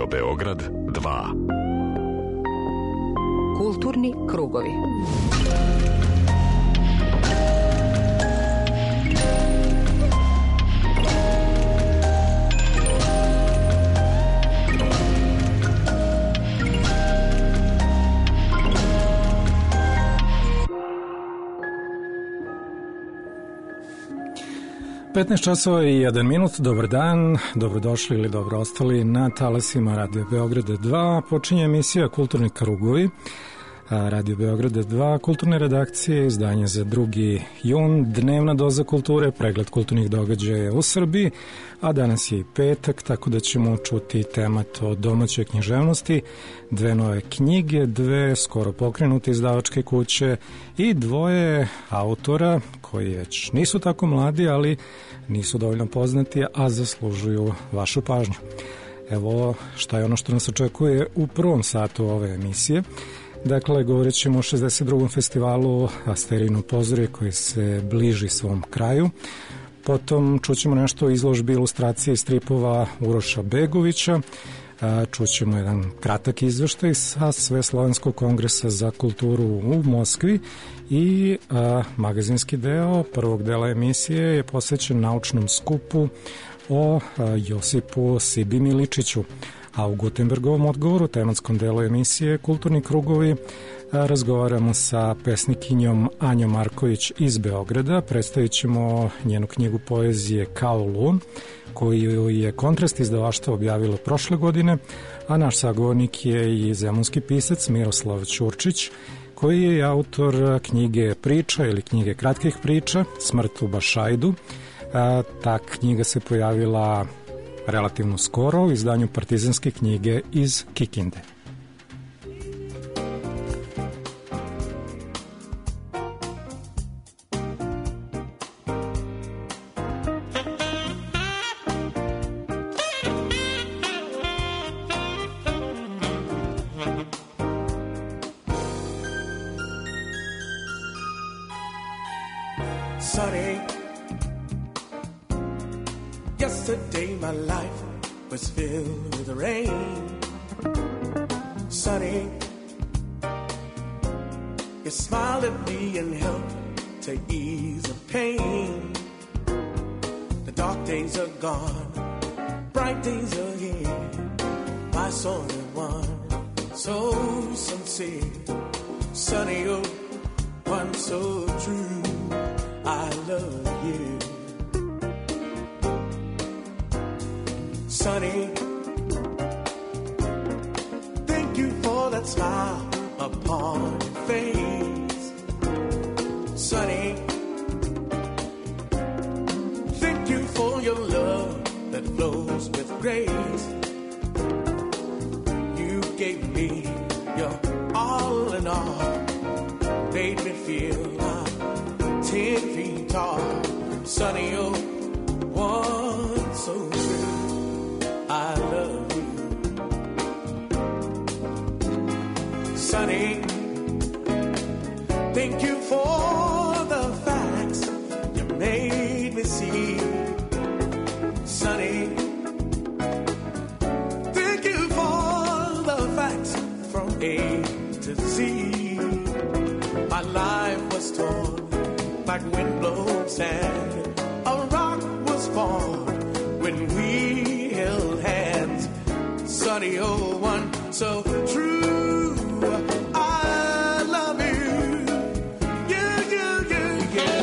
Radio Beograd 2. Kulturni krugovi. časova i 1 minut, dobar dan, dobrodošli ili dobro ostali na talasima Radio Beograda 2. Počinje emisija Kulturni krugovi, Radio Beograda 2, kulturne redakcije, izdanje za 2. jun, dnevna doza kulture, pregled kulturnih događaja u Srbiji, a danas je i petak, tako da ćemo čuti temat o domaćoj književnosti, 2 nove knjige, 2 skoro pokrenute izdavačke kuće i 2 autora koji već nisu tako mladi, ali nisu dovoljno poznati, a zaslužuju vašu pažnju. Evo šta je ono što nas očekuje u prvom satu ove emisije. Dakle, govorit ćemo o 62. festivalu Asterijino pozorje koji se bliži svom kraju. Potom čućemo nešto o izložbi ilustracije i stripova Uroša Begovića. Čućemo jedan kratak izveštaj sa Sveslovenskog kongresa za kulturu u Moskvi i magazinski deo prvog dela emisije je posvećen naučnom skupu o Josipu Sibi Miličiću. A u Gutenbergovom odgovoru, tematskom delu emisije Kulturni krugovi, razgovaramo sa pesnikinjom Anjom Marković iz Beograda. Predstavit ćemo njenu knjigu poezije Kao lun, koju je Kontrast izdavaštvo objavilo prošle godine, a naš sagovornik je i zemunski pisac Miroslav Ćurčić, koji je autor knjige priča ili knjige kratkih priča Smrt u Bašajdu. Ta knjiga se pojavila relativno skoro u izdanju Partizanske knjige iz Kikinde. Yesterday my life was filled with rain. Sunny, you smiled at me and helped to ease the pain. The dark days are gone, bright days are here. My soul is one, so sincere. Sunny, oh, one so true. I love you. Sunny, thank you for that smile upon your face. Sunny, thank you for your love that flows with grace. You gave me your all in all, made me feel I'm 10 feet tall. Sunny, oh, one so true. I love you. Sunny, thank you for the facts you made me see. Sunny, thank you for the facts from A to Z. My life was torn like windblown sand. A rock was formed when we held hands. Sunny, oh, one so true. I love you. Yeah, yeah, yeah, yeah.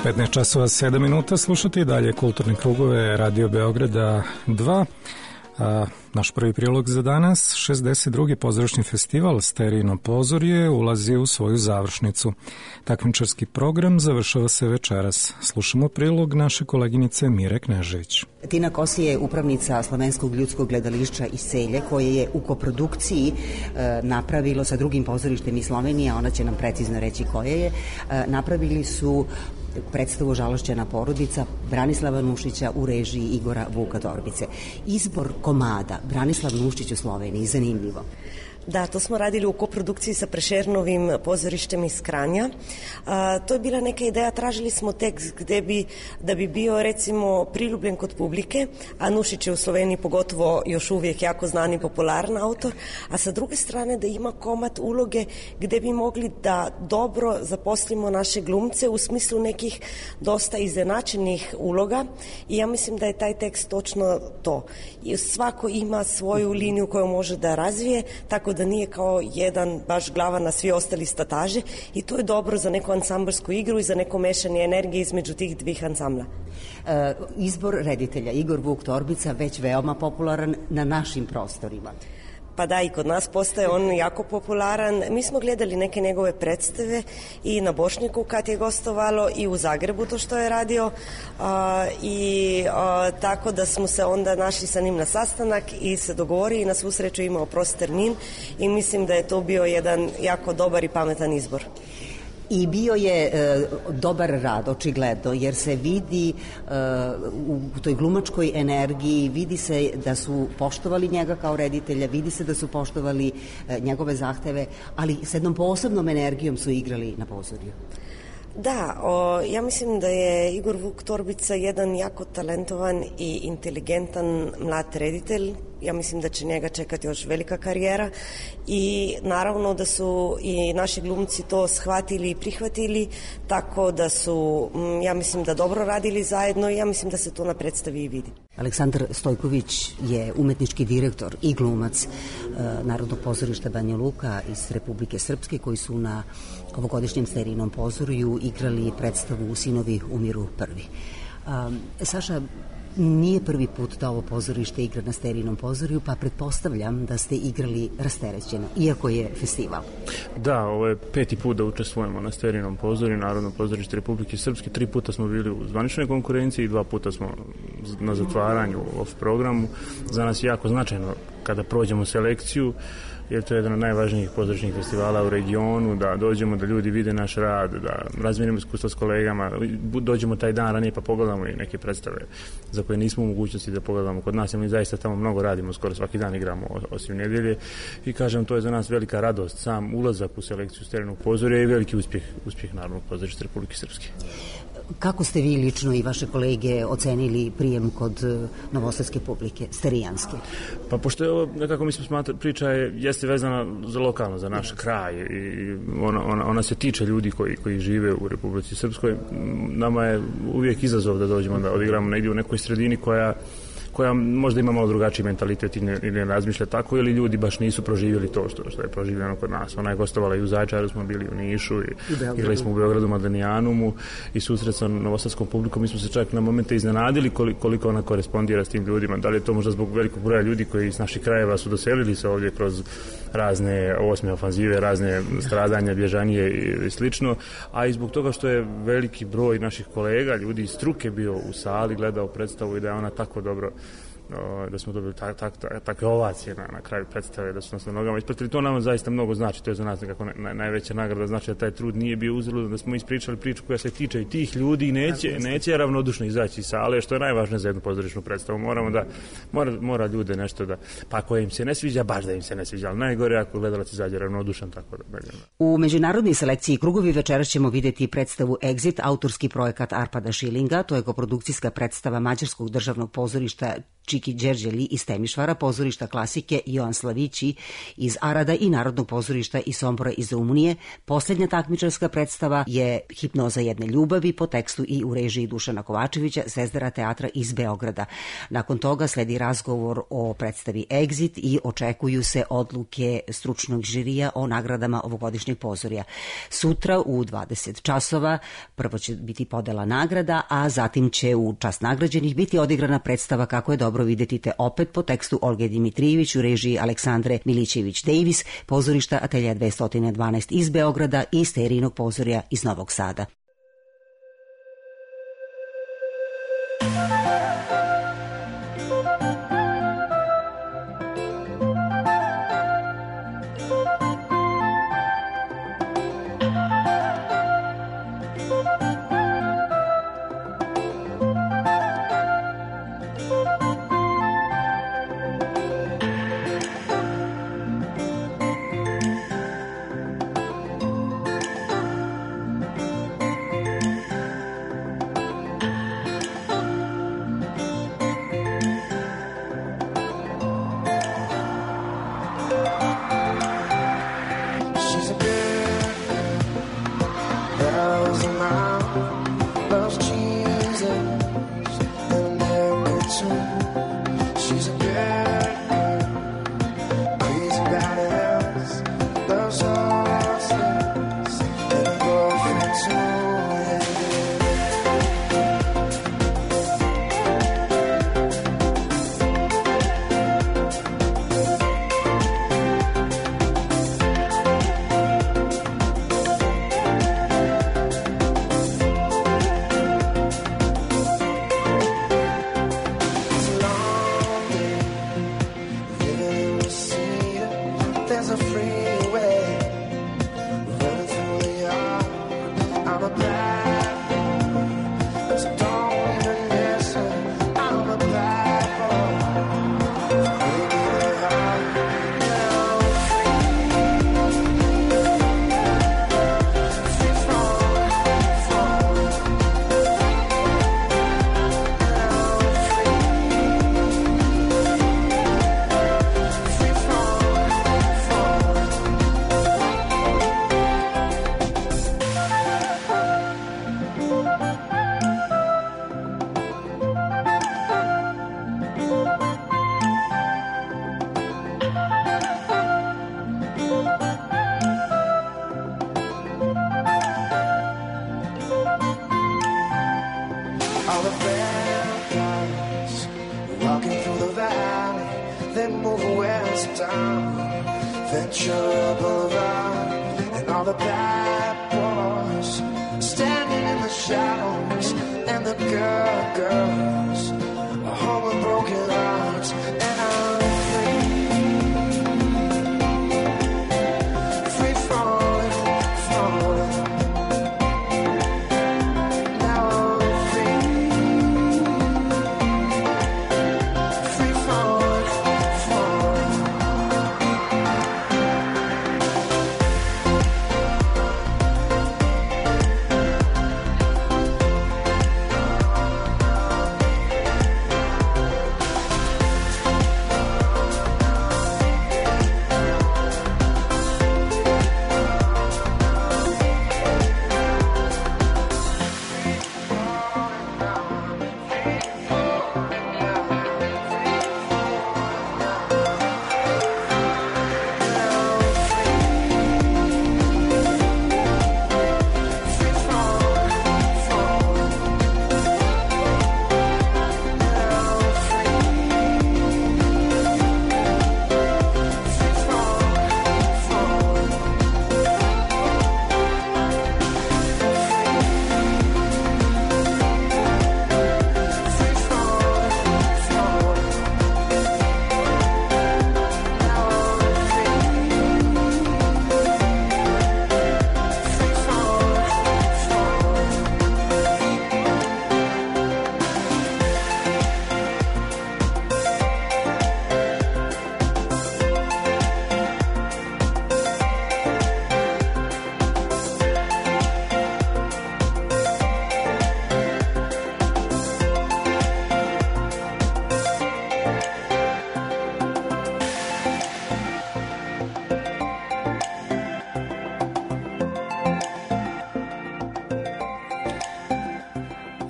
15 časova 7 minuta, slušate i dalje Kulturne krugove Radio Beograda 2. Naš prvi prilog za danas, 62. pozorišni festival Sterijino pozorje ulazi u svoju završnicu. Takmičarski program završava se večeras. Slušamo prilog naše koleginice Mire Knežević. Tina Kosi je upravnica Slovenskog ljudskog gledališća iz Celje, koje je u koprodukciji napravilo sa drugim pozorištem iz Slovenije, ona će nam precizno reći koje je. Napravili su predstavu Žalošćena porodica Branislava Nušića u režiji Igora Vuka Torbice. Izbor komada Branislav Nušić u Sloveniji, zanimljivo. Da, to smo radili u koprodukciji sa Prešernovim pozorištem iz Kranja. To je bila neka ideja, tražili smo tekst da bi bio recimo priljubljen kod publike, a Nušić je u Sloveniji pogotovo još uvijek jako znan i popularan autor, a sa druge strane da ima komad uloge gde bi mogli da dobro zaposlimo naše glumce u smislu nekih dosta iznenačenih uloga i ja mislim da je taj tekst točno to. I svako ima svoju liniju koju može da razvije, tako da nije kao jedan baš glava na svi ostali stataže i to je dobro za neku ansambrsku igru i za neko mešanje energije između tih dvih ansambla. Izbor reditelja Igor Vuk Torbica već veoma popularan na našim prostorima. Pa da, i kod nas postaje on jako popularan. Mi smo gledali neke njegove predstave i na Bošnjaku kad je gostovalo i u Zagrebu to što je radio tako da smo se onda našli sa njim na sastanak i se dogovorili i na svu sreću imao prost termin i mislim da je to bio jedan jako dobar i pametan izbor. I bio je dobar rad, očigledno, jer se vidi u toj glumačkoj energiji, vidi se da su poštovali njega kao reditelja, vidi se da su poštovali njegove zahteve, ali s jednom posebnom energijom su igrali na pozorju. Da, ja mislim da je Igor Vuk Torbica jedan jako talentovan i inteligentan mlad reditelj. Ja mislim da će njega čekati još velika karijera i naravno da su i naši glumci to shvatili i prihvatili, tako da su, ja mislim da dobro radili zajedno i ja mislim da se to na predstavi i vidi. Aleksandar Stojković je umetnički direktor i glumac Narodnog pozorišta Banja Luka iz Republike Srpske, koji su na ovogodišnjem Sterijinom pozorju igrali predstavu Sinovi umiru prvi. Saša, nije prvi put da ovo pozorište igra na Sterijinom pozorju, pa pretpostavljam da ste igrali rasterećeno, iako je festival. Da, ovo je 5. put da učestvujemo na Sterijinom pozorju, Narodno pozorište Republike Srpske. 3 puta smo bili u zvaničnoj konkurenciji i 2 puta smo na zatvaranju off programu. Za nas je jako značajno kada prođemo selekciju, jer to je jedan od najvažnijih pozorišnih festivala u regionu, da dođemo, da ljudi vide naš rad, da razmijenimo iskustva s kolegama, dođemo taj dan ranije pa pogledamo i neke predstave za koje nismo u mogućnosti da pogledamo kod nas, jer mi zaista tamo mnogo radimo, skoro svaki dan igramo osim nedjelje i kažem, to je za nas velika radost, sam ulazak u selekciju Sterijinog pozorja i veliki uspjeh Narodnog pozorišta Republike Srpske. Kako ste vi lično i vaše kolege ocenili prijem kod novosadske publike, sterijanske? Pa pošto je ovo, nekako mi smo smatrali, priča jeste vezana za lokalno, za naš kraj i ona se tiče ljudi koji žive u Republici Srpskoj. Nama je uvijek izazov da dođemo da odigramo negdje u nekoj sredini koja možda ima malo drugačiji mentalitet ili ne razmišlja tako, ili ljudi baš nisu proživjeli to što je proživljeno kod nas. Ona je gostovala i u Zaječaru, smo bili u Nišu i igrali smo u Beogradu, Madlenijanumu i susret sa novosadskom publikom. Mi smo se čak na momente iznenadili koliko ona korespondira s tim ljudima. Da li je to možda zbog velikog broja ljudi koji iz naših krajeva su doselili se ovdje kroz razne osme ofanzive, razne stradanja, bježanije i slično, a i zbog toga što je veliki broj naših kolega, ljudi iz struke bio u sali, gledao predstavu i da je ona tako dobro, da smo dobili takve ovacije na kraju predstave, da su nas na nogama ispratili. To nam zaista mnogo znači, to je za nas nekako najveća nagrada, znači da taj trud nije bio uzaludan, da smo ispričali priču koja se tiče i tih ljudi i neće ravnodušno izaći iz sale, što je najvažnije za jednu pozorišnu predstavu. Mora ljude nešto da, pa ako im se ne sviđa, baš da im se ne sviđa, ali najgore ako gledalac izađe ravnodušan, tako da. U međunarodnoj selekciji Krugovi večeras ćemo vidjeti predstavu Exit, autorski projekat Arpada Šilinga, to je koprodukcijska predstava Mađarskog državnog pozorišta Čiki Đerđeli iz Temišvara, pozorišta klasike Joan Slavići iz Arada i Narodnog pozorišta iz Sombora iz Rumunije. Poslednja takmičarska predstava je Hipnoza jedne ljubavi po tekstu i u režiji Dušana Kovačevića, Zvezdara teatra iz Beograda. Nakon toga sledi razgovor o predstavi Exit i očekuju se odluke stručnog žirija o nagradama ovogodišnjeg pozorja. Sutra u 20 časova prvo će biti podela nagrada, a zatim će u čast nagrađenih biti odigrana predstava Kako je dobro videti te opet po tekstu Olge Dimitrijević u režiji Aleksandre Milićević-Davis, pozorišta Atelja 212 iz Beograda i Sterijnog pozorja iz Novog Sada.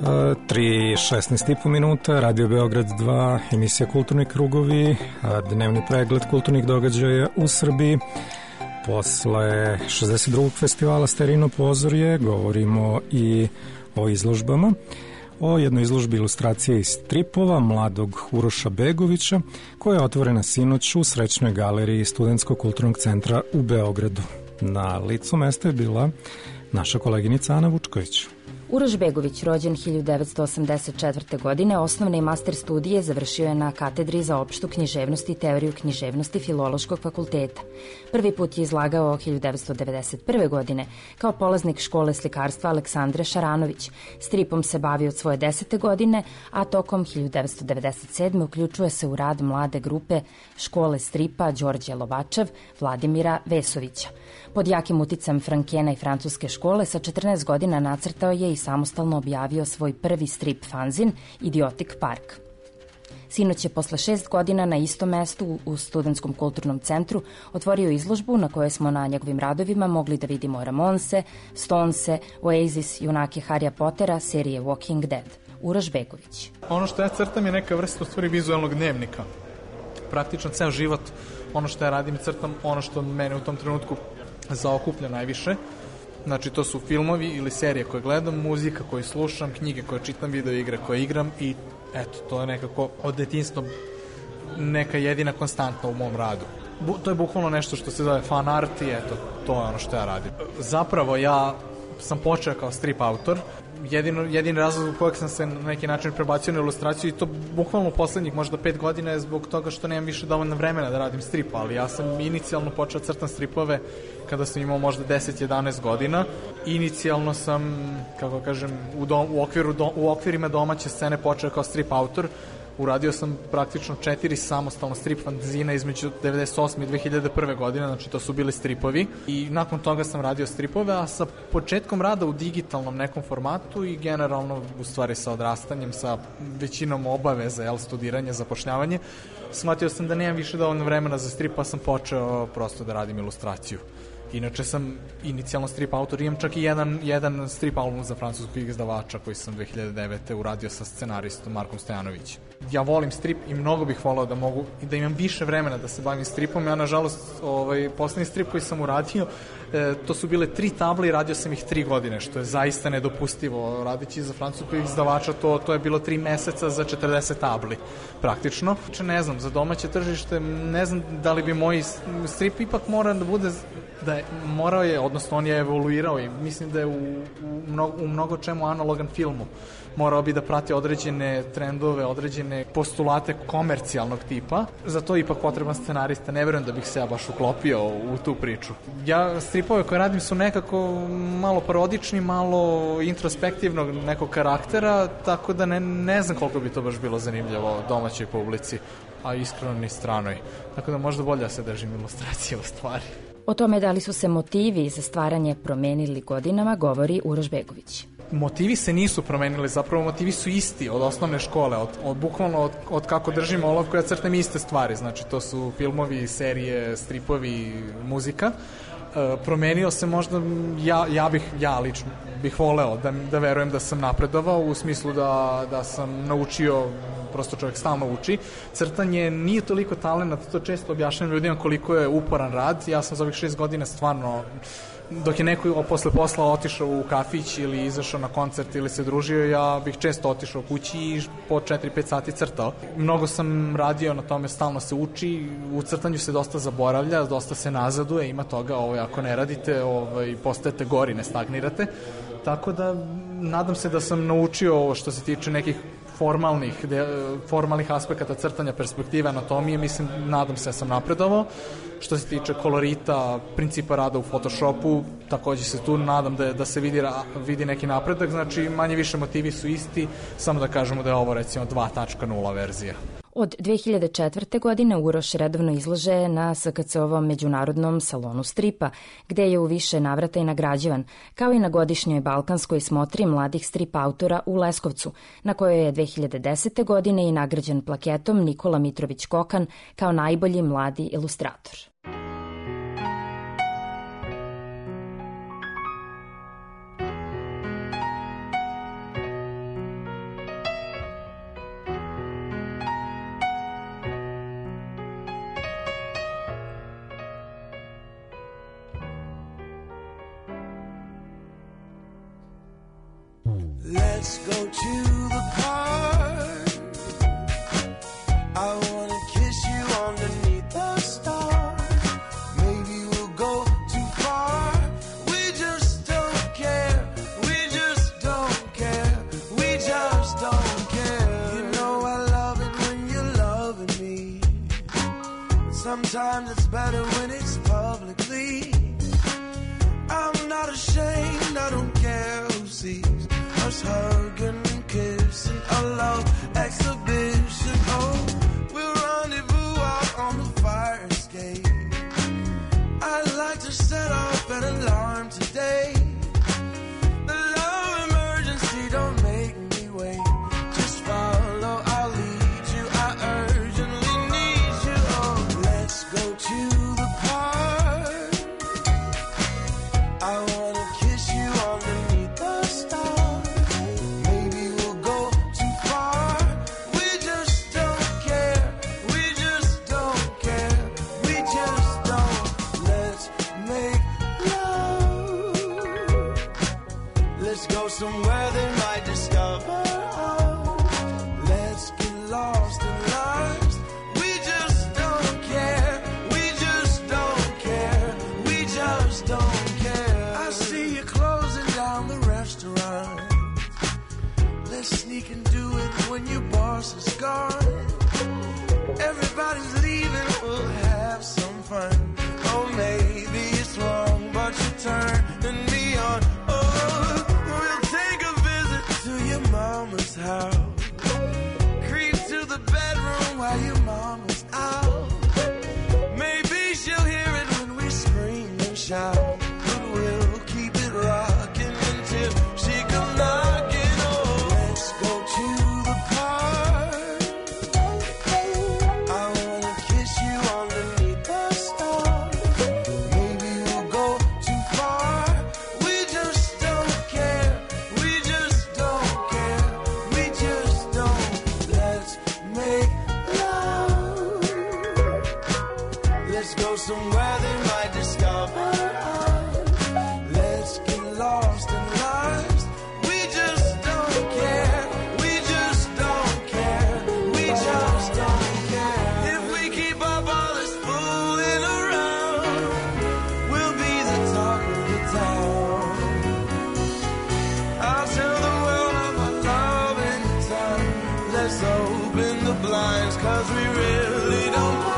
3:16,5 minuta, Radio Beograd 2, emisija Kulturni krugovi, dnevni pregled kulturnih događaja u Srbiji. Posle 62. festivala Sterino pozorje govorimo i o izložbama. O jednoj izložbi ilustracije iz stripova mladog Uroša Begovića, koja je otvorena sinoć u Srećnoj galeriji Studentskog kulturnog centra u Beogradu. Na licu mesta je bila naša koleginica Ana Vučković. Uroš Begović, rođen 1984. godine, osnovne i master studije završio je na katedri za opštu književnost i teoriju književnosti Filološkog fakulteta. Prvi put je izlagao 1991. godine kao polaznik škole slikarstva Aleksandre Šaranović. Stripom se bavi od svoje 10. godine, a tokom 1997. uključuje se u rad mlade grupe škole stripa Đorđe Lovačev, Vladimira Vesovića. Pod jakim uticajem Frankena i francuske škole sa 14 godina nacrtao je i samostalno objavio svoj prvi strip fanzin Idiotic Park. Sinoć je posle 6 godina na istom mestu u Studentskom kulturnom centru otvorio izložbu na kojoj smo na njegovim radovima mogli da vidimo Ramonse, Stonese, Oasis, junake Harrya Pottera, serije Walking Dead. Uroš Begović. Ono što ja crtam je neka vrsta u stvari vizualnog dnevnika. Praktično ceo život, ono što ja radim i crtam, ono što mene u tom trenutku zaokuplja najviše. Znači, to su filmovi ili serije koje gledam, muzika koju slušam, knjige koje čitam, video igre koje igram i eto, to je nekako od detinjstva neka jedina konstantna u mom radu. To je bukvalno nešto što se zove fan art i eto, to je ono što ja radim. Zapravo, ja sam počeo kao strip autor. Jedini razlog zbog kojeg sam se na neki način prebacio na ilustraciju i to bukvalno poslednjih možda 5 godina je zbog toga što nemam više dovoljno vremena da radim strip, ali ja sam inicijalno počeo crtam stripove kada sam imao možda 10-11 godina. Inicijalno sam, kako kažem, u okvirima domaće scene počeo kao strip autor. Uradio sam praktično 4 samostalno strip fanzina između 98. i 2001. godine, znači to su bili stripovi i nakon toga sam radio stripove, a sa početkom rada u digitalnom nekom formatu i generalno u stvari sa odrastanjem, sa većinom obaveza, studiranje, zapošljavanje, shvatio sam da nemam više dovoljno vremena za strip, pa sam počeo prosto da radim ilustraciju. Inače sam inicijalno strip autor, imam čak i jedan strip album za francuskog izdavača koji sam 2009. uradio sa scenaristom Markom Stojanovićem. Ja volim strip i mnogo bih volao da mogu i da imam više vremena da se bavim stripom. Ja, nažalost, poslednji strip koji sam uradio, to su bile 3 table i radio sam ih 3 godine, što je zaista nedopustivo. Radići za francuskog izdavača, to je bilo 3 meseca za 40 tabli, praktično. Ne znam, za domaće tržište, ne znam da li bi moj strip ipak mora da bude, morao je, odnosno on je evoluirao i mislim da je u mnogo čemu analogan filmu. Morao bi da prati određene trendove, određene postulate komercijalnog tipa. Za to je ipak potreban scenarista. Ne verujem da bih se ja baš uklopio u tu priču. Ja stripove koje radim su nekako malo parodični, malo introspektivnog nekog karaktera, tako da ne znam koliko bi to baš bilo zanimljivo domaćoj publici, a iskreno ni stranoj. Tako da možda bolje da se držim ilustracije u stvari. O tome da li su se motivi za stvaranje promenili godinama govori Uroš Begović. Motivi se nisu promenili, zapravo motivi su isti od osnovne škole, bukvalno od kako držim olovku ja crtam iste stvari, znači to su filmovi, serije, stripovi, muzika. Promenio se možda, ja lično bih voleo da verujem da sam napredovao u smislu da sam naučio, prosto čovjek stalno uči. Crtanje nije toliko talenat, to često objašnjam ljudima koliko je uporan rad. Ja sam za ovih 6 godina stvarno, dok je neko posle posla otišao u kafić ili izašao na koncert ili se družio, ja bih često otišao kući i po 4-5 sati crtao. Mnogo sam radio na tome, stalno se uči, u crtanju se dosta zaboravlja, dosta se nazaduje, ima toga, ako ne radite, postajete gori, ne stagnirate. Tako da nadam se da sam naučio što se tiče nekih formalnih aspekata crtanja, perspektive, anatomije, mislim, nadam se da sam napredovao. Što se tiče kolorita, principa rada u Photoshopu, takođe se tu nadam da se vidi neki napredak, znači manje više motivi su isti, samo da kažemo da je ovo recimo 2.0 verzija. Od 2004. godine Uroš redovno izlaže na SKC-ovom međunarodnom salonu stripa, gde je u više navrata i nagrađivan, kao i na godišnjoj balkanskoj smotri mladih strip autora u Leskovcu, na kojoj je 2010. godine i nagrađen plaketom Nikola Mitrović Kokan kao najbolji mladi ilustrator. Let's go to the park. I wanna kiss you underneath the stars. Maybe we'll go too far. We just don't care. We just don't care. We just don't care. You know I love it when you're loving me. Sometimes it's better when it's publicly. I'm not ashamed, I don't care who sees us hugging and kissing, a love exhibition. Oh, we'll rendezvous out on the fire escape. I'd like to set off an alarm today. The love emergency, don't make me wait. Just follow, I'll lead you, I urgently need you. Oh, let's go to the park. I wanna kiss you underneath the stars. Maybe we'll go too far. We just don't care. We just don't care. We just don't. Let's make love. Let's go somewhere they might discover us. Let's get lost in lives. We just don't care. We just don't care. We just don't care. I see you closing down the restaurant. Let's sneak and do it when your boss is gone. Everybody's leaving, we'll have some fun. Oh, maybe it's wrong, but you're turning me on. Oh, we'll take a visit to your mama's house. Creep to the bedroom while your mama's out. Maybe she'll hear it when we scream and shout. But we'll keep it rocking until she come knocking. Oh, let's go to the park. I wanna kiss you underneath the stars. Maybe we'll go too far. We just don't care. We just don't care. We just don't. Let's make love. Let's go somewhere they might discover us. Let's get lost in lives. We just don't care. We just don't care. We just don't care. If we keep up all this fooling around, we'll be the talk of the town. I'll tell the world of our love in time. Let's open the blinds, 'cause we really don't mind.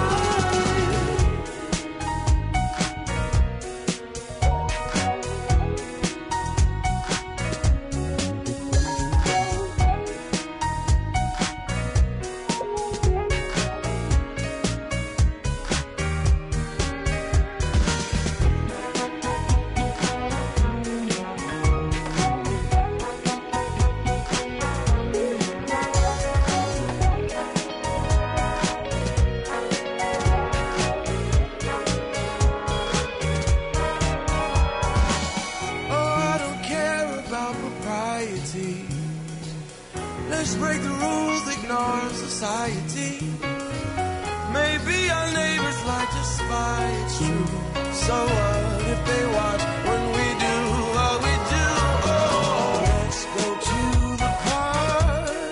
Oh, I don't care about propriety. Let's break the rules, ignore society. Maybe our neighbors like to spy, it's true. So what if they watch when we do what we do? Oh, let's go to the park.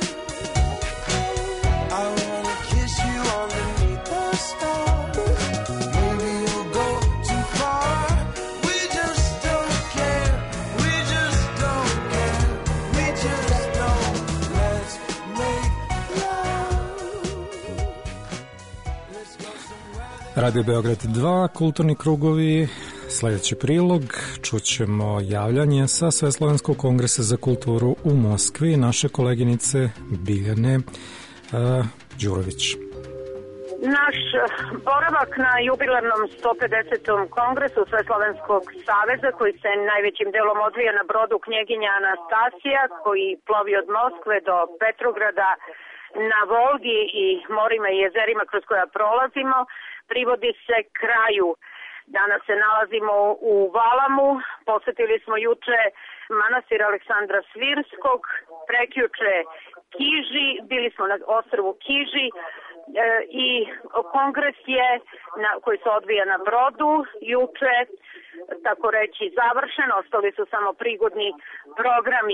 I wanna kiss you underneath the stars. Maybe we'll go too far. We just don't care. We just don't care. We just don't. Let's make love. Let's go somewhere. Radio Beograd 2, kulturni krugovi, sledeći prilog, čućemo javljanje sa Sveslovenskog kongresa za kulturu u Moskvi, naše koleginice Biljane Đurović. Naš boravak na jubilarnom 150. kongresu Sveslovenskog saveza, koji se najvećim delom odvija na brodu Knjeginja Anastasija, koji plovi od Moskve do Petrograda na Volgi i morima i jezerima kroz koja prolazimo, privodi se kraju. Danas se nalazimo u Valamu, posetili smo juče manastir Aleksandra Svirskog, prekjuče Kiži, bili smo na ostrvu Kiži i kongres je, koji se odvija na brodu, juče, tako reći, završen, ostali su samo prigodni programi.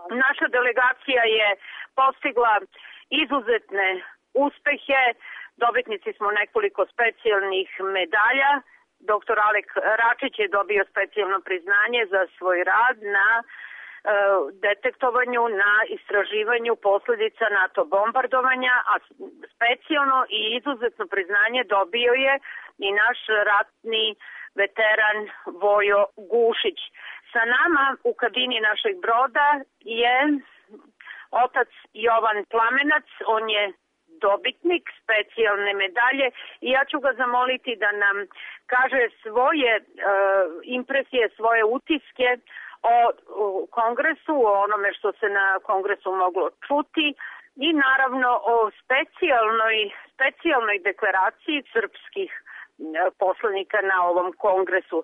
Naša delegacija je postigla izuzetne uspehe, dobitnici smo nekoliko specijalnih medalja. Dr. Alek Račić je dobio specijalno priznanje za svoj rad na detektovanju, na istraživanju posledica NATO bombardovanja, a specijalno i izuzetno priznanje dobio je i naš ratni veteran Vojo Gušić. Sa nama u kabini našeg broda je otac Jovan Plamenac, on je dobitnik specijalne medalje i ja ću ga zamoliti da nam kaže svoje impresije, svoje utiske o kongresu, o onome što se na kongresu moglo čuti i naravno o specijalnoj deklaraciji srpskih poslanika na ovom kongresu.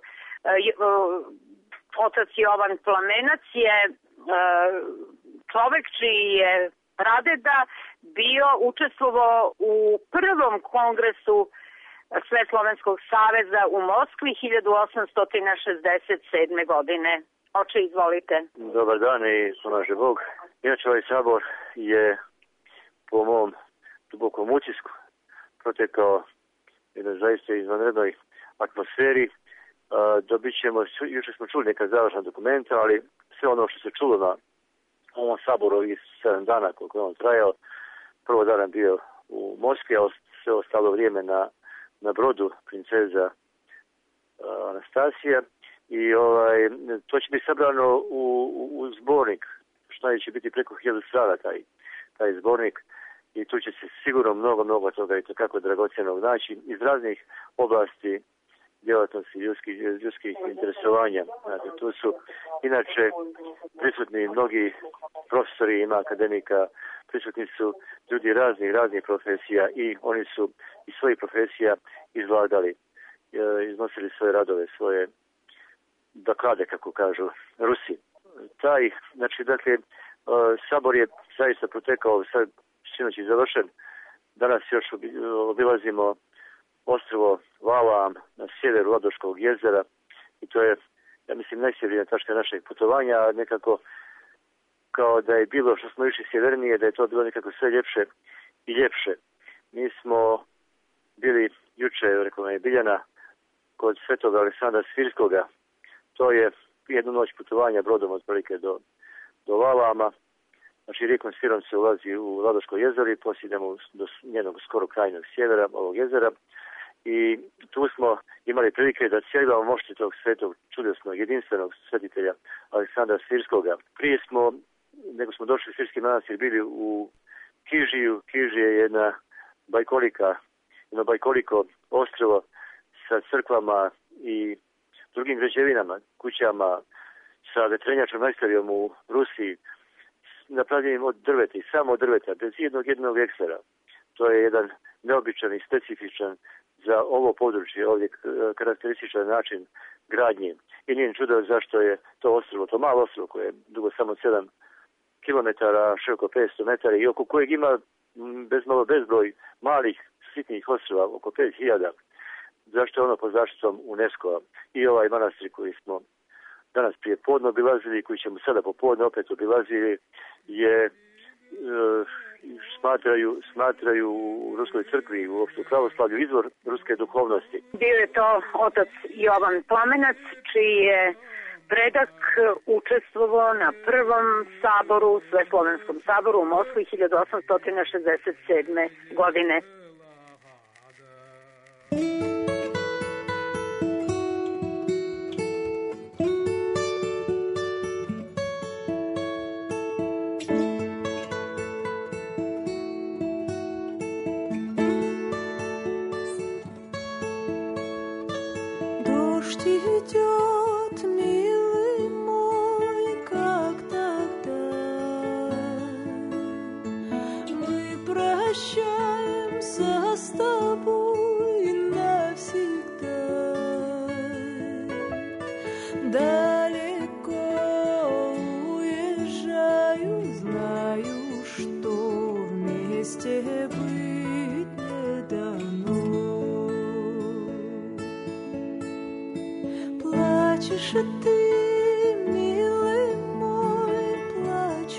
Otac Jovan Plamenac je čovek čiji je pradeda učestvovao u prvom kongresu Sveslovenskog saveza u Moskvi 1867. godine. Oče, izvolite. Dobar dan i pomaže Bog. Inače, ovaj sabor je po mom dubokom utisku protekao jednoj zaista izvanrednoj atmosferi. Dobit ćemo, juče smo čuli neka završna dokumenta, ali sve ono što se čulo na ovom saboru iz 7 dana koliko je on trajao, prvo dan bio u Moskvi, a sve ostalo vrijeme na brodu princeza Anastasija. I to će biti sabrano u zbornik, što će biti preko 1000 strana taj zbornik, i tu će se sigurno mnogo toga i to kako dragocjenog naći iz raznih oblasti djelatnosti ljudskih interesovanja. Znate, tu su inače prisutni mnogi profesori, ima akademika, prisutni su ljudi raznih profesija i oni su iz svojih profesija izvladali, iznosili svoje radove, svoje doklade, kako kažu Rusi. Dakle, sabor je zaista protekao, sad sinoć je završen. Danas još obilazimo ostrvo Valaam na sjeveru Ladoškog jezera i to je, ja mislim, najsjevernija tačka našeg putovanja, a nekako kao da je bilo što smo išli sjevernije, da je to bilo nekako sve ljepše i ljepše. Mi smo bili juče, rekao nam je Biljana, kod Svetog Aleksandra Svirskoga. To je jednu noć putovanja brodom otprilike do Valaama. Znači, rijekom Svirom se ulazi u Ladoško jezero i poslije idemo do njenog skoro krajnog sjevera ovog jezera. I tu smo imali prilike da cijelimo mošti tog svetog, čudesnog, jedinstvenog svetitelja Aleksandra Svirskoga. Prije nego smo došli u Svirski manastir, bili u Kižiju. Kižije je jedno bajkoliko ostrvo sa crkvama i drugim građevinama, kućama, sa vetrenjačom najstarijom u Rusiji, napravljenim od drveta i samo od drveta, bez jednog ekstra. To je jedan neobičan i specifičan za ovo područje, ovdje karakterističan način gradnje. I nije čudo zašto je to ostrvo, to malo ostrvo koje je dugo samo 7 km, široko 500 metara i oko kojeg ima bezbroj malih sitnih ostrva, oko 5000. Zašto je ono pod zaštitom UNESCO-a? I ovaj manastir koji smo danas prije podne obilazili, koji ćemo sada popodne opet obilazili, je smatraju u Ruskoj crkvi i uopšte u pravoslavlju izvor ruske duhovnosti. Bio je to otac Jovan Plamenac, čiji je predak učestvovao na prvom saboru, Sveslovenskom saboru u Moskvi 1867. godine. Идет, милый мой, как тогда мы прощаемся с тобой навсегда. Далеко уезжаю, знаю, что вместе быть не дано. Плачешь и ты, милый мой, плачь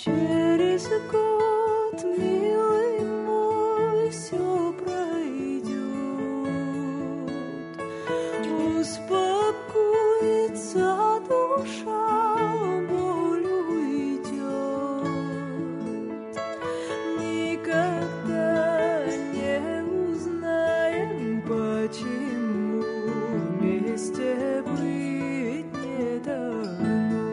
Через год, милый мой, все пройдет, успокоится душа, боль уйдет. Никогда не узнаем, почему вместе быть не дано.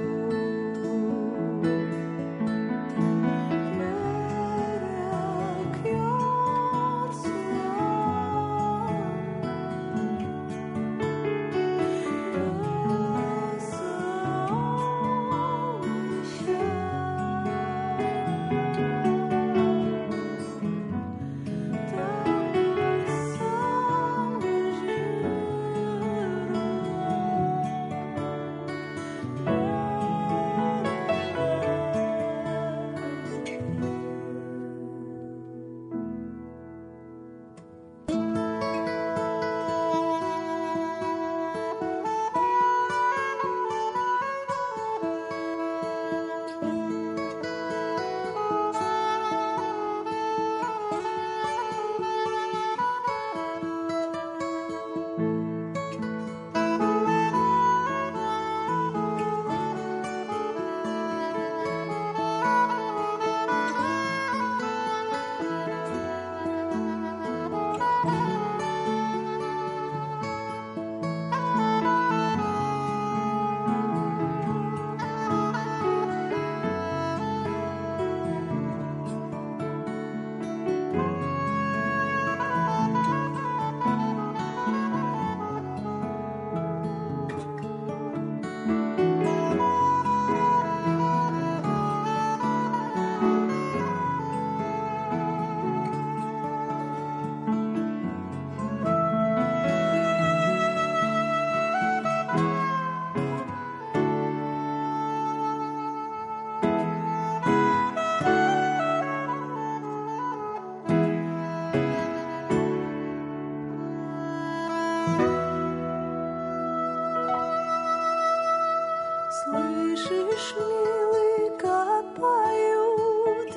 Слышишь, милый, как поют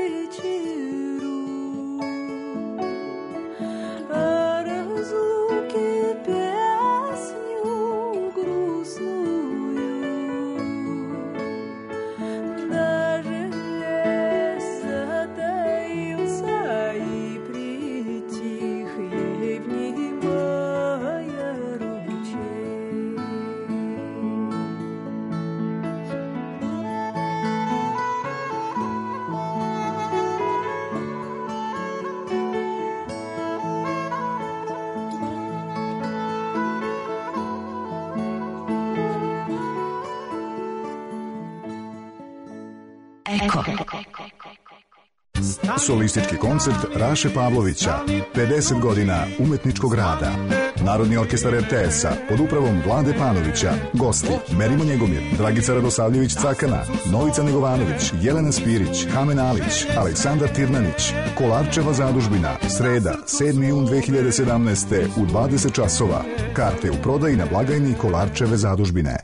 вечеру о разлуке песню грустную. Даже лес затаился и притих, ей внимая ручей. Eko. Solistički koncert Raše Pavlovića, 50 godina umetničkog rada. Narodni orkestar RTS-a pod upravom Vlade Panovića. Gosti: Merimo Njegomir, Dragica Radosavljević-Cakana, Novica Negovanović, Jelena Spirić, Kamen Alić, Aleksandar Tirnanić. Kolarčeva zadužbina, sreda, 7. jun 2017. u 20 časova. Karte u prodaji na blagajni Kolarčeve zadužbine.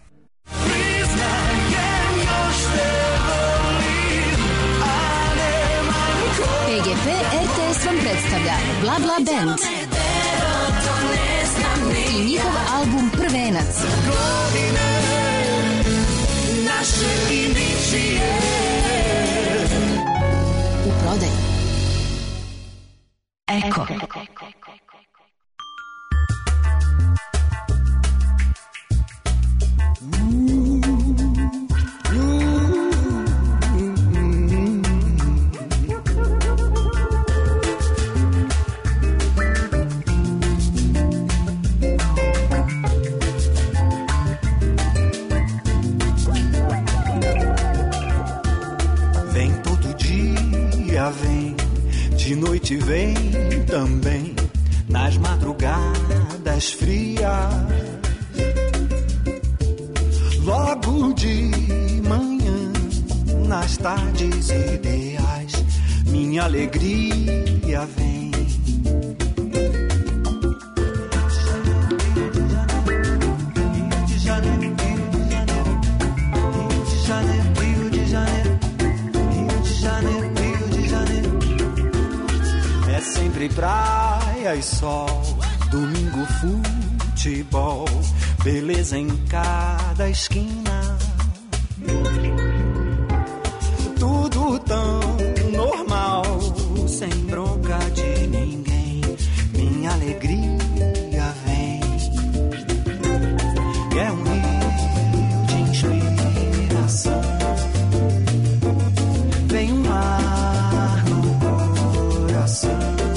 PGP RTS vam predstavlja Bla Bla Band i njihov album Prvenac. U prodaju. Eko. Vem, de noite vem também, nas madrugadas frias. Logo de manhã, nas tardes ideais, minha alegria vem. Rio de Janeiro, praia e sol, domingo futebol, beleza em cada esquina. Tudo tão normal, sem bronca de ninguém. Minha alegria vem, é um rio de inspiração. Vem um mar no coração.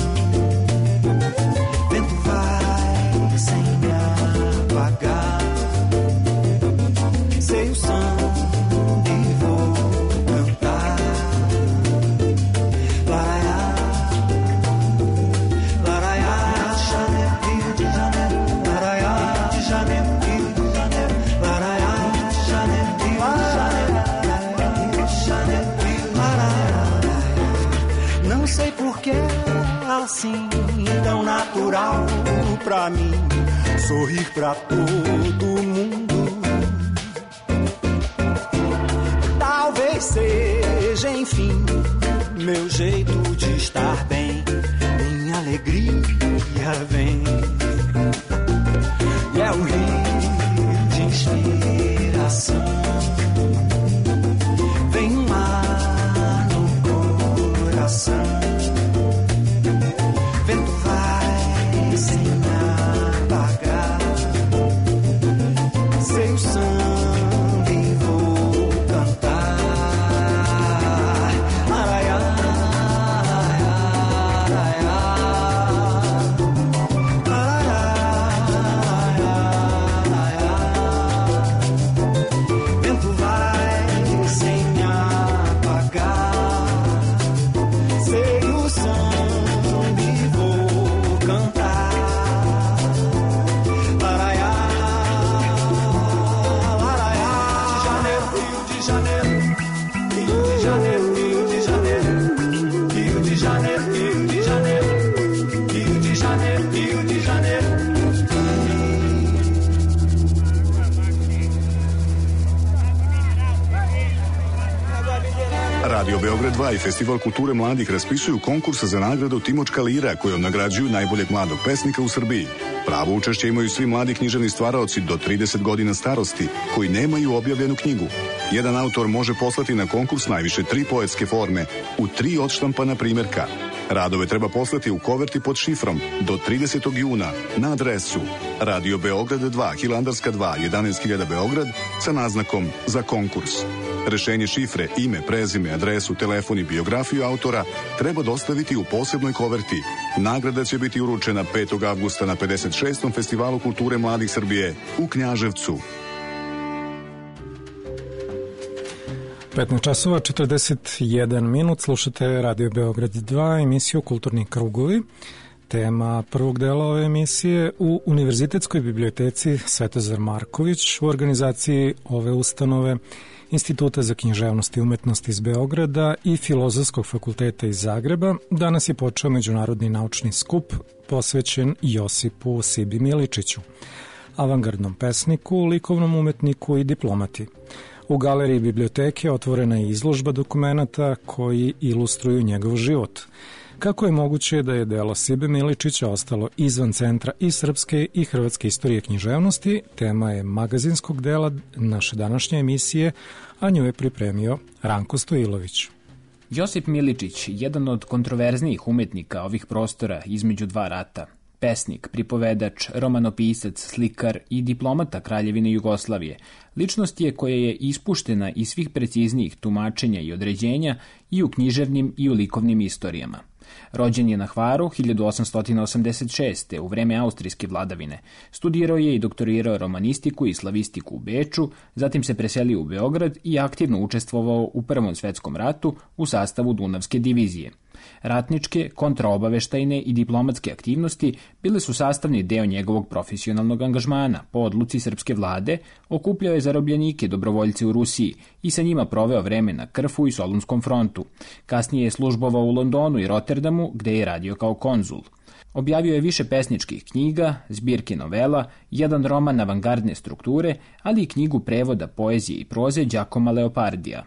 Vento vai sem me apagar. Sei o samba e vou cantar. Laraiá, Laraiá, Rio de Janeiro, Laraiá de Janeiro, Rio de Janeiro, Laraiá de Janeiro, Rio de Janeiro, Rio de Janeiro. Não sei por que assim tão natural pra mim sorrir pra todo mundo. Talvez seja, enfim, meu jeito de estar bem. Minha alegria vem, e é um rio de inspiração. Vem um mar no coração. Vento vai sem me apagar. Sei o samba e vou cantar. Laraiá, laraiá, laraiá. Vento vai sem me apagar. Sei o samba e vou cantar. Laraiá, laraiá. Rio de Janeiro, Rio de Janeiro, Rio de Janeiro, Rio de Janeiro, Rio de Janeiro, Rio de Janeiro, Rio de Janeiro. Radio Beograd 2 i Festival kulture mladih raspisuju konkurs za nagradu Timočka lira kojom nagrađuju najboljeg mladog pesnika u Srbiji. Pravo učešće imaju svi mladi književni stvaraoci do 30 godina starosti koji nemaju objavljenu knjigu. Jedan autor može poslati na konkurs najviše 3 poetske forme u 3 odštampana primjerka. Radove treba poslati u koverti pod šifrom do 30. juna na adresu Radio Beograd 2, Hilandarska 2, 11.000 Beograd sa naznakom za konkurs. Rešenje šifre, ime, prezime, adresu, telefon i biografiju autora treba dostaviti u posebnoj koverti. Nagrada će biti uručena 5. avgusta na 56. Festivalu kulture mladih Srbije u Knjaževcu. 15 časova 41 minut, slušate Radio Beograd 2, emisiju Kulturni krugovi. Tema prvog dela ove emisije u Univerzitetskoj biblioteci Svetozar Marković u organizaciji ove ustanove Instituta za književnost i umetnost iz Beograda i Filozofskog fakulteta iz Zagreba. Danas je počeo međunarodni naučni skup posvećen Josipu Sibi Miličiću, avangardnom pesniku, likovnom umetniku i diplomati. U galeriji biblioteke otvorena je izložba dokumenata koji ilustruju njegov život. Kako je moguće da je delo Sibe Miličića ostalo izvan centra i srpske i hrvatske istorije književnosti, tema je magazinskog dela naše današnje emisije, a nju je pripremio Ranko Stojilović. Josip Miličić, jedan od kontroverznijih umetnika ovih prostora između dva rata, pesnik, pripovedač, romanopisac, slikar i diplomata Kraljevine Jugoslavije, ličnost je koja je ispuštena iz svih preciznijih tumačenja i određenja i u književnim i u likovnim istorijama. Rođen je na Hvaru 1886. u vreme austrijske vladavine. Studirao je i doktorirao romanistiku i slavistiku u Beču, zatim se preselio u Beograd i aktivno učestvovao u Prvom svetskom ratu u sastavu Dunavske divizije. Ratničke, kontraobaveštajne i diplomatske aktivnosti bile su sastavni deo njegovog profesionalnog angažmana. Po odluci srpske vlade okupljao je zarobljenike dobrovoljce u Rusiji i sa njima proveo vreme na Krfu i Solunskom frontu. Kasnije je službovao u Londonu i Rotterdamu, gde je radio kao konzul. Objavio je više pesničkih knjiga, zbirke novela, jedan roman avangardne strukture, ali i knjigu prevoda poezije i proze Đakoma Leopardija.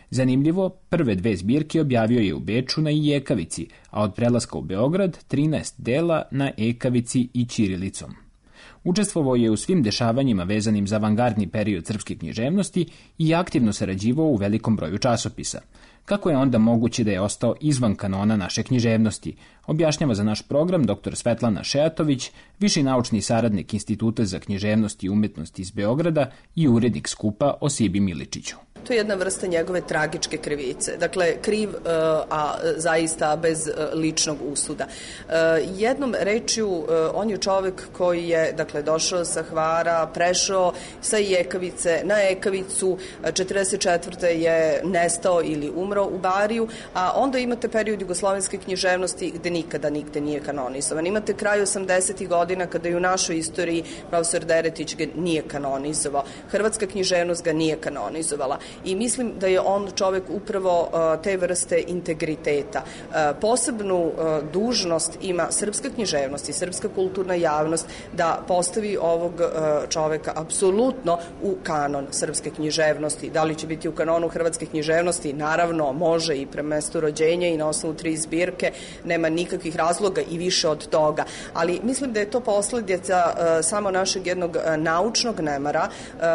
Zanimljivo, prve 2 zbirke objavio je u Beču na ijekavici, a od prelaska u Beograd 13 dela na ekavici i ćirilicom. Učestvovao je u svim dešavanjima vezanim za avangardni period srpske književnosti i aktivno sarađivao u velikom broju časopisa. Kako je onda moguće da je ostao izvan kanona naše književnosti, objašnjava za naš program dr. Svetlana Šeatović, viši naučni saradnik Instituta za književnost i umetnost iz Beograda i urednik skupa o Sibi Miličiću. To je jedna vrsta njegove tragičke krivice. Dakle, kriv, a zaista bez ličnog usuda. Jednom rečju, on je čovek koji je, dakle, došao sa Hvara, prešao sa Jekavice na Ekavicu, 44. je nestao ili umro u Bariju, a onda imate period jugoslovenske književnosti gde nikada nigde nije kanonizovan. Imate kraj 80. godina kada je u našoj istoriji profesor Deretić ga nije kanonizovao. Hrvatska književnost ga nije kanonizovala. I mislim da je on čovek upravo te vrste integriteta. Posebnu dužnost ima srpska književnost i srpska kulturna javnost da postavi ovog čoveka apsolutno u kanon srpske književnosti. Da li će biti u kanonu hrvatske književnosti? Naravno, može i pre mestu rođenja i na osnovu 3 zbirke, nema nikakvih razloga i više od toga. Ali mislim da je to posljedica samo našeg jednog naučnog nemara,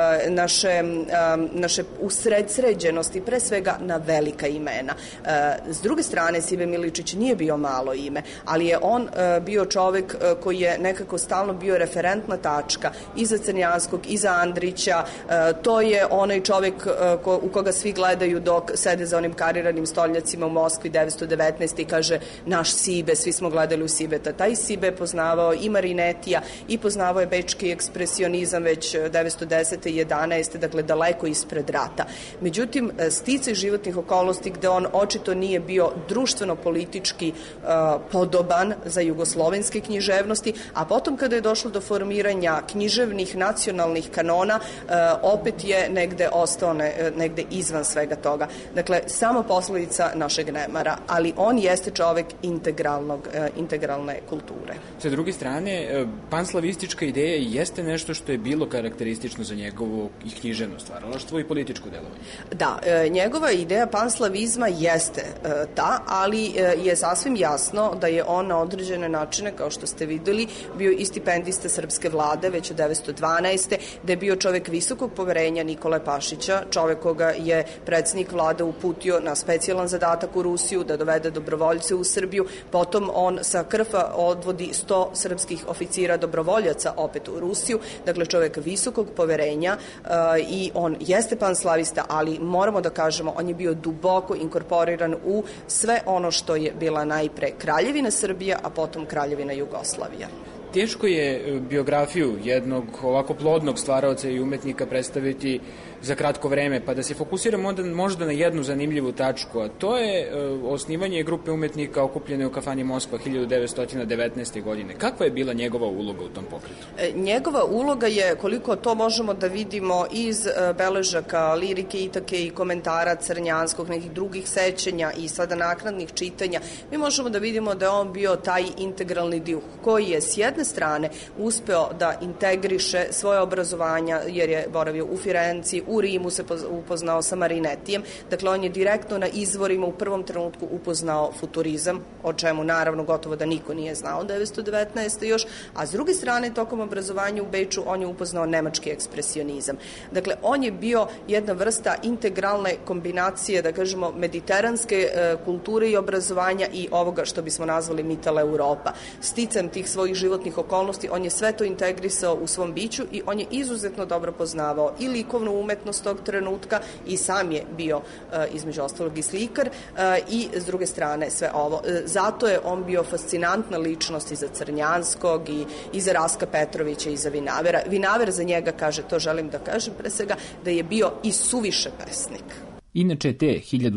naše usredsređenosti, pre svega na velika imena. S druge strane, Sibe Miličić nije bio malo ime, ali je on bio čovek koji je nekako stalno bio referentna tačka i za Crnjanskog, i za Andrića. To je onaj čovek u koga svi gledaju dok sede za onim kariranim stoljacima u Moskvi 919. i kaže naš Sibe, svi smo gledali u Sibeta. Taj Sibe je poznavao i Marinetija i poznavao je bečki ekspresionizam već 910. i 11. dakle daleko ispred rata. Međutim, sticaj životnih okolnosti gde on očito nije bio društveno-politički podoban za jugoslovenske književnosti, a potom kada je došlo do formiranja književnih nacionalnih kanona, opet je negde ostao negde izvan svega toga. Dakle, samo posledica našeg nemara, ali on jeste čovek integralne kulture. Sa druge strane, panslavistička ideja jeste nešto što je bilo karakteristično za njegovo i književno stvaralaštvo i političko delovanje. Da, njegova ideja panslavizma jeste ta, ali je sasvim jasno da je on na određene načine, kao što ste videli, bio i stipendista srpske vlade već od 1912. da je bio čovek visokog poverenja Nikole Pašića, čovek koga je predsjednik vlade uputio na specijalan zadatak u Rusiju da dovede dobrovoljce u Srbiju, potom on sa Krfa odvodi 100 srpskih oficira dobrovoljaca opet u Rusiju, dakle čovek visokog poverenja i on jeste panslavista, ali moramo da kažemo, on je bio duboko inkorporiran u sve ono što je bila najpre Kraljevina Srbija, a potom Kraljevina Jugoslavija. Teško je biografiju jednog ovako plodnog stvaraoca i umetnika predstaviti za kratko vreme, pa da se fokusiramo onda možda na jednu zanimljivu tačku, a to je osnivanje grupe umetnika okupljene u kafani Moskva 1919. godine. Kakva je bila njegova uloga u tom pokretu? Njegova uloga je, koliko to možemo da vidimo iz beležaka, lirike, itake i komentara Crnjanskog, nekih drugih sećanja i sada naknadnih čitanja, mi možemo da vidimo da je on bio taj integralni duh koji je s jedne strane uspeo da integriše svoje obrazovanja, jer je boravio u Firenci, u Rimu se upoznao sa Marinetijem, dakle on je direktno na izvorima u prvom trenutku upoznao futurizam, o čemu naravno gotovo da niko nije znao 1919. još, a s druge strane tokom obrazovanja u Beču on je upoznao nemački ekspresionizam. Dakle, on je bio jedna vrsta integralne kombinacije, da kažemo, mediteranske kulture i obrazovanja i ovoga što bismo nazvali Mittel Europa. Sticam tih svojih životnih okolnosti, on je sve to integrisao u svom biću i on je izuzetno dobro poznavao i likovnu umetnost tog trenutka i sam je bio između ostalog i slikar i s druge strane sve ovo. Zato je on bio fascinantna ličnost i za Crnjanskog i za Raska Petrovića i za Vinavera. Vinaver za njega kaže, to želim da kažem pre svega, da je bio i suviše pesnik. Inače te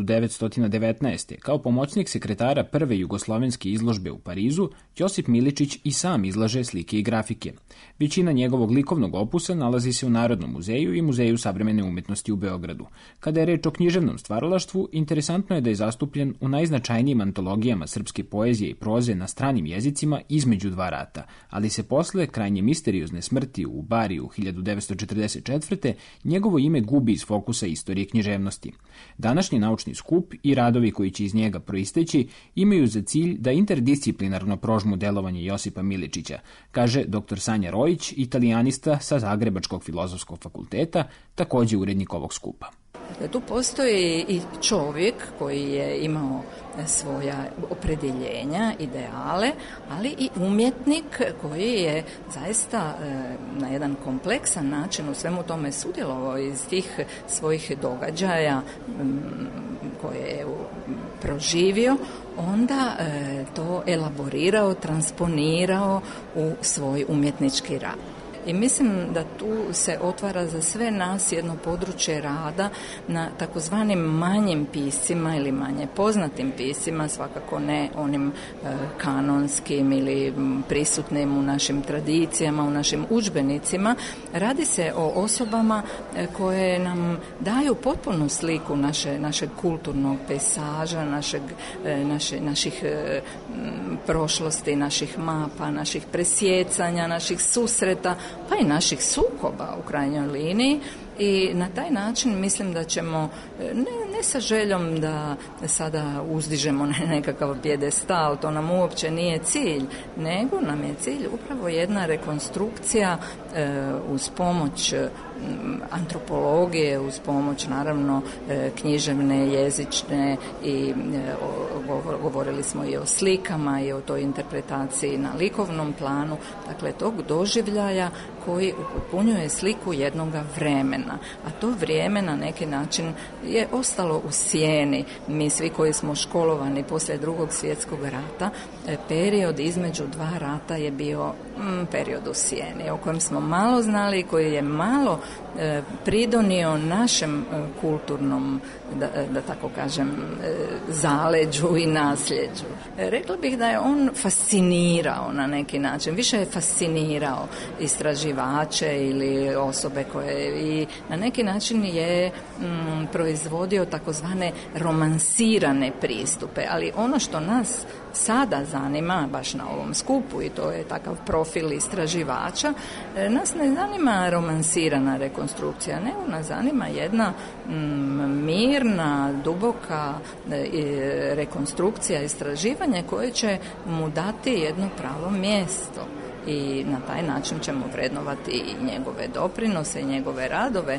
1919. kao pomoćnik sekretara prve jugoslovenske izložbe u Parizu, Josip Miličić i sam izlaže slike i grafike. Većina njegovog likovnog opusa nalazi se u Narodnom muzeju i Muzeju savremene umetnosti u Beogradu. Kada je reč o književnom stvaralaštvu, interesantno je da je zastupljen u najznačajnijim antologijama srpske poezije i proze na stranim jezicima između 2 rata, ali se posle krajnje misteriozne smrti u Bariju 1944. njegovo ime gubi iz fokusa istorije književnosti. Današnji naučni skup i radovi koji će iz njega proisteći imaju za cilj da interdisciplinarno prožmu delovanje Josipa Miličića, kaže dr. Sanja Rojić, italijanista sa Zagrebačkog filozofskog fakulteta, takođe urednik ovog skupa. Tu postoji i čovjek koji je imao svoja opredjeljenja, ideale, ali i umjetnik koji je zaista na jedan kompleksan način u svemu tome sudjelovao iz tih svojih događaja koje je proživio, onda to elaborirao, transponirao u svoj umjetnički rad. I mislim da tu se otvara za sve nas jedno područje rada na takozvanim manjim piscima ili manje poznatim piscima, svakako ne onim kanonskim ili prisutnim u našim tradicijama, u našim udžbenicima. Radi se o osobama koje nam daju potpunu sliku našeg kulturnog pejsaža, naših prošlosti, naših mapa, naših presjecanja, naših susreta, pa i naših sukoba u krajnjoj liniji. I na taj način mislim da ćemo, ne sa željom da sada uzdižemo nekakav pjedestal, to nam uopće nije cilj, nego nam je cilj upravo jedna rekonstrukcija uz pomoć antropologije, uz pomoć naravno književne, jezične i govorili smo i o slikama i o toj interpretaciji na likovnom planu, dakle tog doživljaja koji upotpunjuje sliku jednoga vremena, a to vrijeme na neki način je ostalo u sjeni. Mi svi koji smo školovani poslije Drugog svjetskog rata, period između dva rata je bio period u sjeni, o kojem smo malo znali i koji je malo pridonio našem kulturnom, da tako kažem, zaleđu i nasljeđu. Rekla bih da je on fascinirao na neki način, više je fascinirao istraživače ili osobe koje i na neki način je proizvodio takozvane romansirane pristupe, ali ono što nas sada zanima, baš na ovom skupu, i to je takav profil istraživača, nas ne zanima romansirana rekonstrukcija, nego nas zanima jedna mirna, duboka rekonstrukcija, istraživanje koje će mu dati jedno pravo mjesto. I na taj način ćemo vrednovati i njegove doprinose i njegove radove,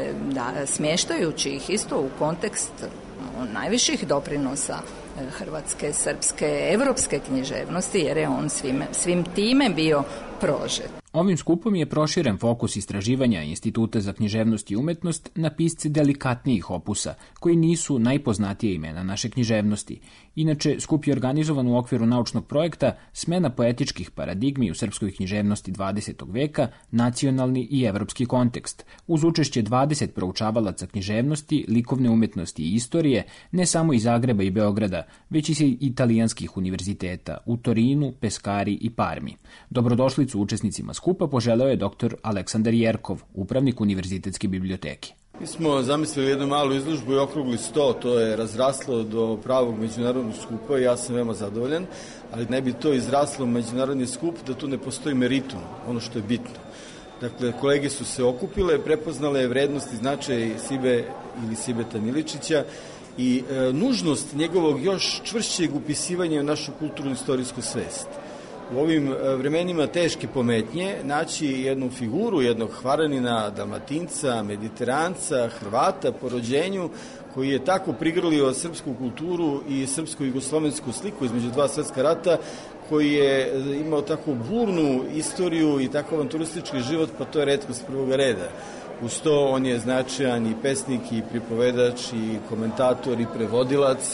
smještajući ih isto u kontekst najviših doprinosa hrvatske, srpske, evropske književnosti, jer je on svim time bio prožet. Ovim skupom je proširen fokus istraživanja Instituta za književnost i umetnost na pisce delikatnijih opusa, koji nisu najpoznatije imena naše književnosti. Inače, skup je organizovan u okviru naučnog projekta Smena poetičkih paradigmi u srpskoj književnosti 20. veka, nacionalni i evropski kontekst, uz učešće 20 proučavalaca književnosti, likovne umetnosti i istorije, ne samo iz Zagreba i Beograda, već i iz italijanskih univerziteta u Torinu, Peskari i Parmi. Dobrodošlicu učesnicima skupa poželeo je dr. Aleksandar Jerkov, upravnik Univerzitetske biblioteke. Mi smo zamislili jednu malu izložbu i okrugli sto, to je razraslo do pravog međunarodnog skupa i ja sam veoma zadovoljan, ali ne bi to izraslo međunarodni skup da tu ne postoji meritum, ono što je bitno. Dakle, kolege su se okupile, prepoznale vrednost i značaj Sibe ili Sibeta Miličića i nužnost njegovog još čvršćeg upisivanja u našu kulturno-istorijsku svest. U ovim vremenima teške pometnje naći jednu figuru, jednog Hvaranina, Dalmatinca, Mediteranca, Hrvata po rođenju, koji je tako prigrlio srpsku kulturu i srpsko-jugoslovensku sliku između dva svetska rata, koji je imao tako burnu istoriju i tako avanturistički život, pa to je retkost prvog reda. Uz to on je značajan i pesnik, i pripovedač, i komentator, i prevodilac,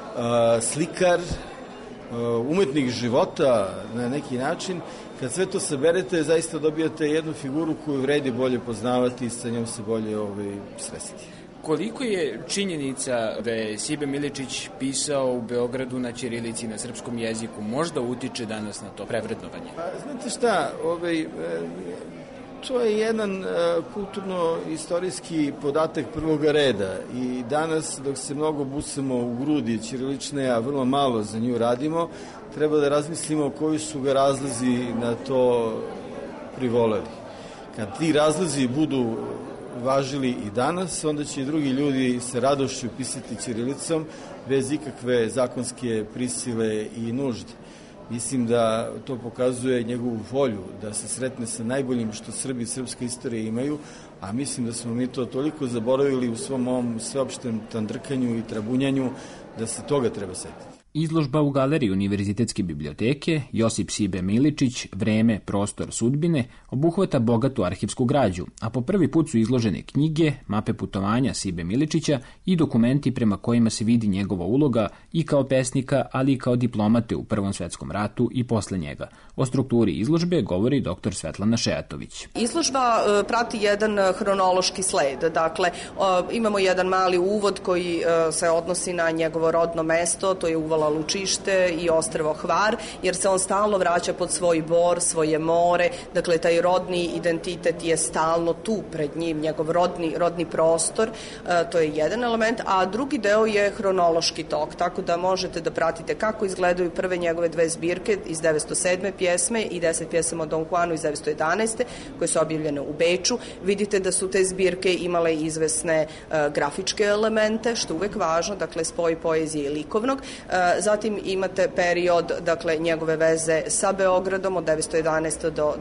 slikar, umetnik života na neki način. Kad sve to saberete, zaista dobijate jednu figuru koju vredi bolje poznavati i sa njom se bolje sresti. Koliko je činjenica da je Sibe Miličić pisao u Beogradu na ćirilici, na srpskom jeziku, možda utiče danas na to prevrednovanje? Znate šta, to je jedan kulturno-istorijski podatak prvog reda i danas dok se mnogo busamo u grudi ćirilične, a vrlo malo za nju radimo, treba da razmislimo koji su ga razlozi na to privoleli. Kad ti razlozi budu važili i danas, onda će i drugi ljudi sa radošću pisati ćirilicom bez ikakve zakonske prisile i nužde. Mislim da to pokazuje njegovu volju da se sretne sa najboljim što Srbi i srpska istorija imaju, a mislim da smo mi to toliko zaboravili u svom ovom sveopštem tandrkanju i trabunjanju da se toga treba setiti. Izložba u Galeriji Univerzitetske biblioteke Josip Sibe Miličić, Vreme, prostor, sudbine obuhvata bogatu arhivsku građu, a po prvi put su izložene knjige, mape putovanja Sibe Miličića i dokumenti prema kojima se vidi njegova uloga i kao pesnika, ali i kao diplomate u Prvom svetskom ratu i posle njega. O strukturi izložbe govori dr. Svetlana Šejatović. Izložba prati jedan hronološki sled. Dakle, imamo jedan mali uvod koji se odnosi na njegovo rodno mesto, to je Uvala Lučište i ostrvo Hvar, jer se on stalno vraća pod svoj bor, svoje more, dakle taj rodni identitet je stalno tu pred njim, njegov rodni prostor, to je jedan element, a drugi deo je hronološki tok, tako da možete da pratite kako izgledaju prve njegove dve zbirke iz 907. pjesme i 10 pjesama o Don Juanu iz 911. koje su objavljene u Beču. Vidite da su te zbirke imale izvesne grafičke elemente, što uvek važno, dakle spoj poezije i likovnog. Zatim imate period, dakle, njegove veze sa Beogradom od 911. do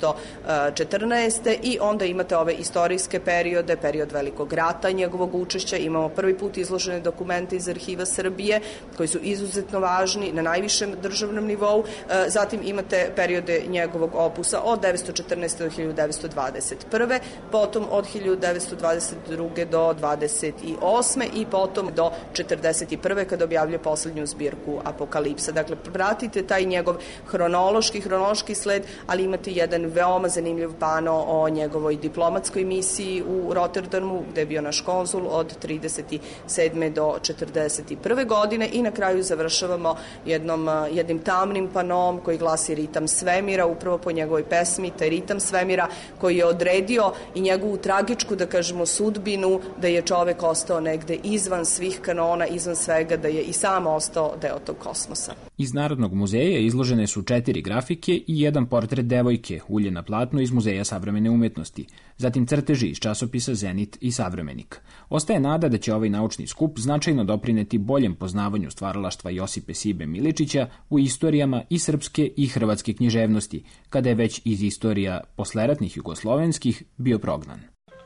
914. i onda imate ove istorijske periode, period Velikog rata, njegovog učešća. Imamo prvi put izložene dokumente iz arhiva Srbije, koji su izuzetno važni na najvišem državnom nivou. Zatim imate periode njegovog opusa od 914. do 1921. Potom od 1922. do 28. i potom do 41. kada objavljuje poslednju zbirku Apokalipsa. Dakle, pratite taj njegov hronološki sled, ali imate jedan veoma zanimljiv pano o njegovoj diplomatskoj misiji u Rotterdamu, gde je bio naš konzul od 37. do 41. godine i na kraju završavamo jednim tamnim panom koji glasi Ritam svemira, upravo po njegovoj pesmi, taj Ritam svemira koji je odredio i njegovu tragičku, da kažemo, sudbinu, da je čovek ostao negde izvan svih kanona, izvan svega, da je i sam ostao deo tog kosmosa. Iz Narodnog muzeja izložene su 4 grafike i jedan portret devojke, ulje na platnu iz Muzeja savremene umetnosti, zatim crteži iz časopisa Zenit i Savremenik. Ostaje nada da će ovaj naučni skup značajno doprineti boljem poznavanju stvaralaštva Josipe Sibe Miličića u istorijama i srpske i hrvatske književnosti, kada je već iz istorija posleratnih jugoslovenskih bio prognan.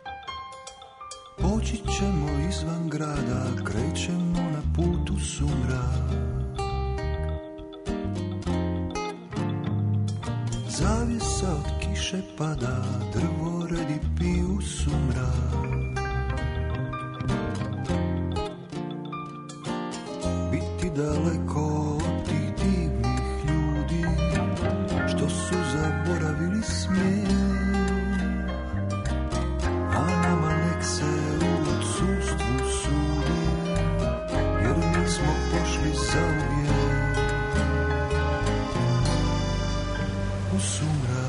Poći ćemo izvan grada, krećemo na putu sumrak. Zavjesa od kiše pada, drvoredi piju sumrak. Biti daleko od tih divnih ljudi, što su zaboravili smijeh. A nama nek se u odsustvu sudi, jer mi smo pošli zauvijek u sumrak.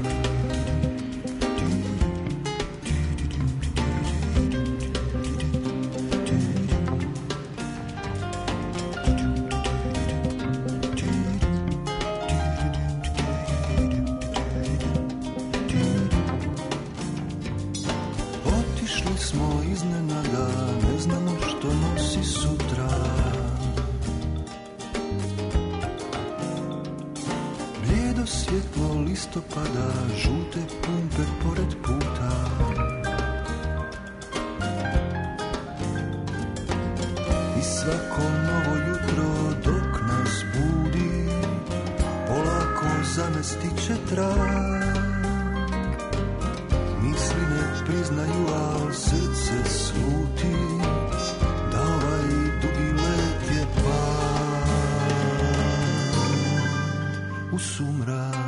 Smo iznenada, ne znamo što nosi sutra. Blijedo svjetlo listopada, žute pumpe pored puta. I svako novo jutro dok nas budi, polako zamestit će trag. Misli ne priznaju, al srce sluti, da ovaj dugi let je pad u sumrak.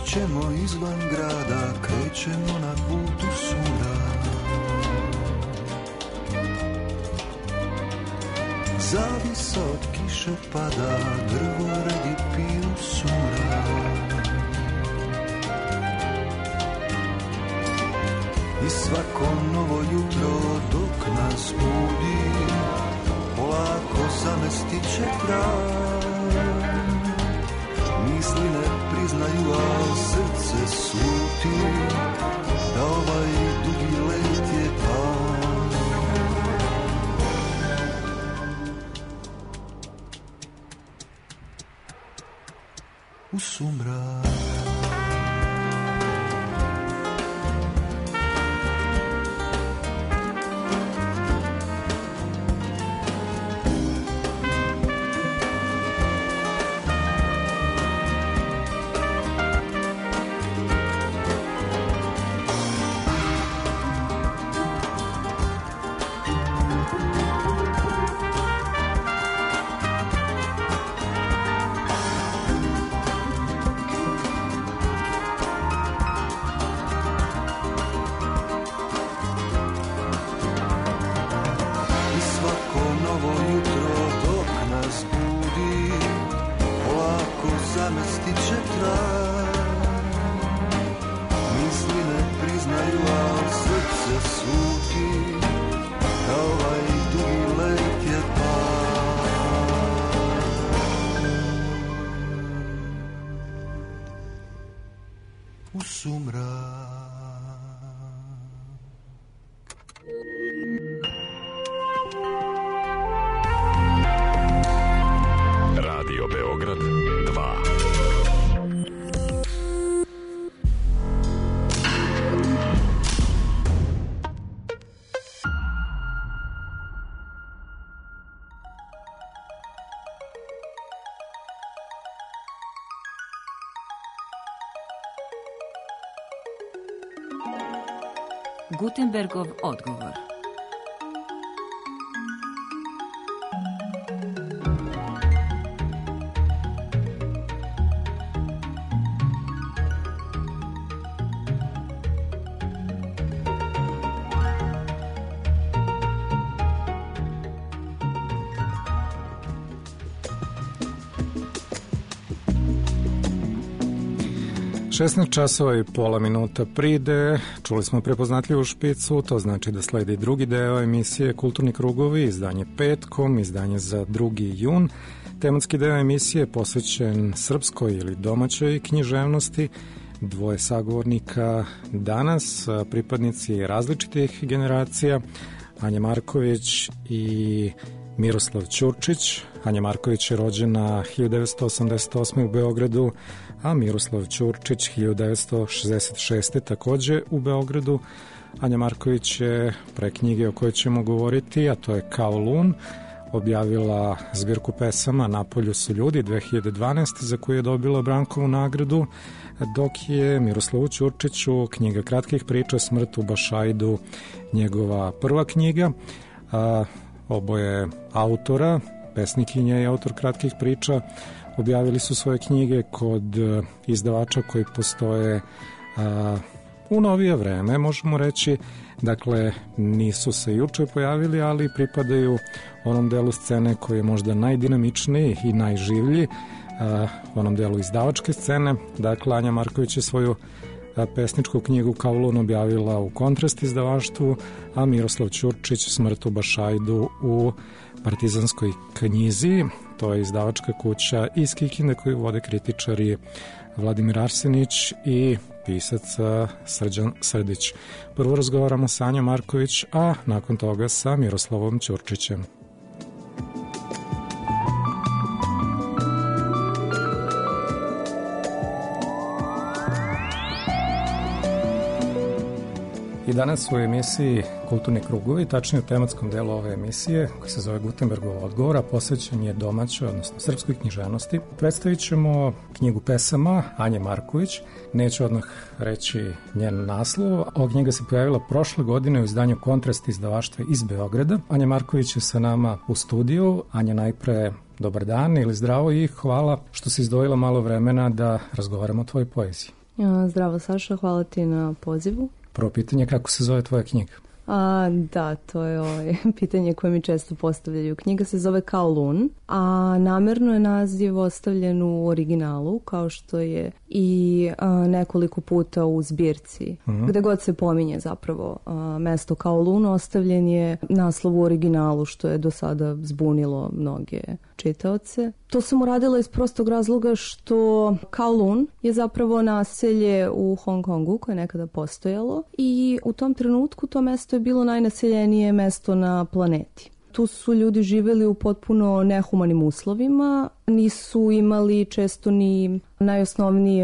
krećemo izvan grada, krećemo na putu sumrak. Zavisa od kiše pada, drvoredi piju sumrak. I svako novo jutro dok nas budi, polako zamestit će trag. Misli ne priznaju, a srce sluti, da ovaj dugi let je pad. U sumrak. Gutenbergov odgovor. Šesnaest časova i pola minuta pride, čuli smo prepoznatljivu špicu, to znači da sledi drugi deo emisije Kulturni krugovi, izdanje petkom, izdanje za 2. jun. Tematski deo emisije je posvećen srpskoj ili domaćoj književnosti. Dvoje sagovornika danas, pripadnici različitih generacija, Anja Marković i Miroslav Ćurčić. Anja Marković je rođena 1988. u Beogradu, a Miroslav Ćurčić 1966. takođe u Beogradu. Anja Marković je pre knjige o kojoj ćemo govoriti, a to je Kao lun, objavila zbirku pesama Napolju su ljudi 2012. za koju je dobila Brankovu nagradu, dok je Miroslavu Ćurčiću knjiga kratkih priča Smrt u Bašajdu njegova prva knjiga. Oboje autora, pesnikinja i autor kratkih priča, objavili su svoje knjige kod izdavača koji postoje u novije vreme, možemo reći. Dakle, nisu se juče pojavili, ali pripadaju onom delu scene koji je možda najdinamičniji i najživlji, onom delu izdavačke scene. Dakle, Anja Marković je svoju pesničku knjigu Kao lun objavila u Kontrast izdavaštvu, a Miroslav Ćurčić Smrt u Bašajdu u Partizanskoj knjizi. To je izdavačka kuća iz Kikinde koju vode kritičari Vladimir Arsenić i pisac Srđan Srdić. Prvo razgovaramo sa Anjom Marković, a nakon toga sa Miroslavom Ćurčićem. I danas u emisiji Kulturni krugovi, tačnije u tematskom delu ove emisije, koji se zove Gutenbergov odgovor, posvećen je domaćoj, odnosno srpskoj književnosti. Predstavit ćemo knjigu pesama Anje Marković. Neću odmah reći njen naslov. Ova knjiga se pojavila prošle godine u izdanju Kontrast izdavaštva iz Beograda. Anja Marković je sa nama u studiju. Anja, najpre dobar dan ili zdravo i hvala što si izdvojila malo vremena da razgovaramo o tvojoj poeziji. Zdravo Saša, hvala ti na pozivu. Prvo pitanje, kako se zove tvoja knjiga? Da, to je pitanje koje mi često postavljaju. Knjiga se zove Kowloon, a namerno je naziv ostavljen u originalu, kao što je i nekoliko puta u zbirci. Gde god se pominje zapravo mesto Kowloon, ostavljen je naslov u originalu, što je do sada zbunilo mnoge čitaoce. To sam uradila iz prostog razloga što Kowloon je zapravo naselje u Hong Kongu koje je nekada postojalo i u tom trenutku to mesto je bilo najnaseljenije mesto na planeti. Tu su ljudi živeli u potpuno nehumanim uslovima, nisu imali često ni najosnovnije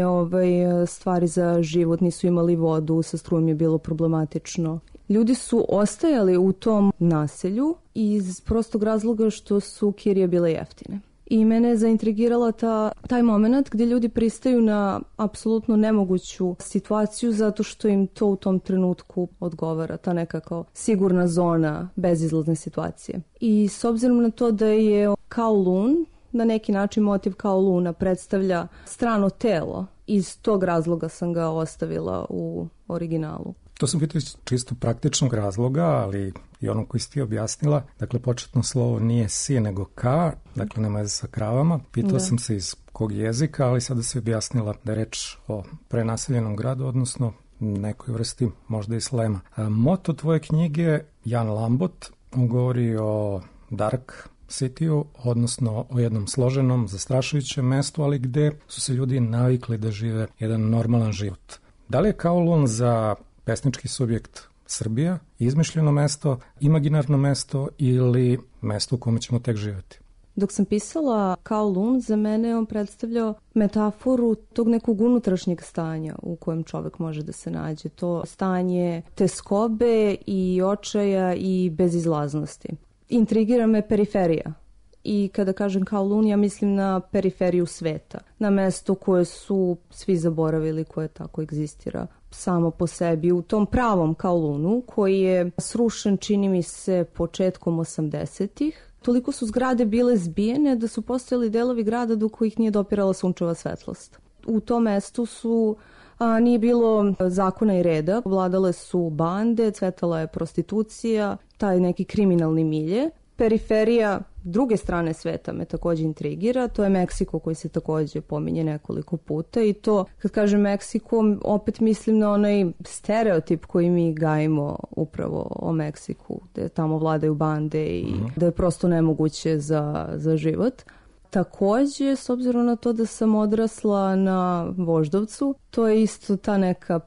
stvari za život, nisu imali vodu, sa strujom je bilo problematično. Ljudi su ostajali u tom naselju iz prostog razloga što su kirije bile jeftine. I mene je zaintrigirala taj moment gdje ljudi pristaju na apsolutno nemoguću situaciju zato što im to u tom trenutku odgovara, ta nekako sigurna zona bezizlazne situacije. I s obzirom na to da je Kowloon, na neki način motiv Kowloona predstavlja strano telo, iz tog razloga sam ga ostavila u originalu. To sam pitao iz čisto praktičnog razloga, ali i ono koji si ti objasnila. Dakle, početno slovo nije si, nego ka, dakle nema veze sa kravama. Pitao sam se iz kog jezika, ali sada si objasnila da je reč o prenaseljenom gradu, odnosno nekoj vrsti možda i slema. Moto tvoje knjige, Jan Lambot, govori o Dark City-u, odnosno o jednom složenom, zastrašujućem mestu, ali gde su se ljudi navikli da žive jedan normalan život. Da li je Kowloon za pesnički subjekt Srbija izmišljeno mesto, imaginarno mesto ili mesto u kome ćemo tek živjeti? Dok sam pisala Kowloon, za mene on predstavljao metaforu tog nekog unutrašnjeg stanja u kojem čovjek može da se nađe. To stanje teskobe i očaja i bezizlaznosti. Intrigira me periferija. I kada kažem Kowloon, ja mislim na periferiju sveta. Na mesto koje su svi zaboravili, koje tako egzistira samo po sebi. U tom pravom Kowloonu, koji je srušen, čini mi se, početkom 80-ih, toliko su zgrade bile zbijene da su postojali delovi grada do kojih nije dopirala sunčeva svetlost. U tom mestu nije bilo zakona i reda, vladale su bande, cvetala je prostitucija, taj neki kriminalni milje. Periferija druge strane sveta me također intrigira, to je Meksiko koji se također pominje nekoliko puta i to, kad kažem Meksiko, opet mislim na onaj stereotip koji mi gajimo upravo o Meksiku, da tamo vladaju bande i da je prosto nemoguće za život. Također, s obzirom na to da sam odrasla na Voždovcu, to je isto ta neka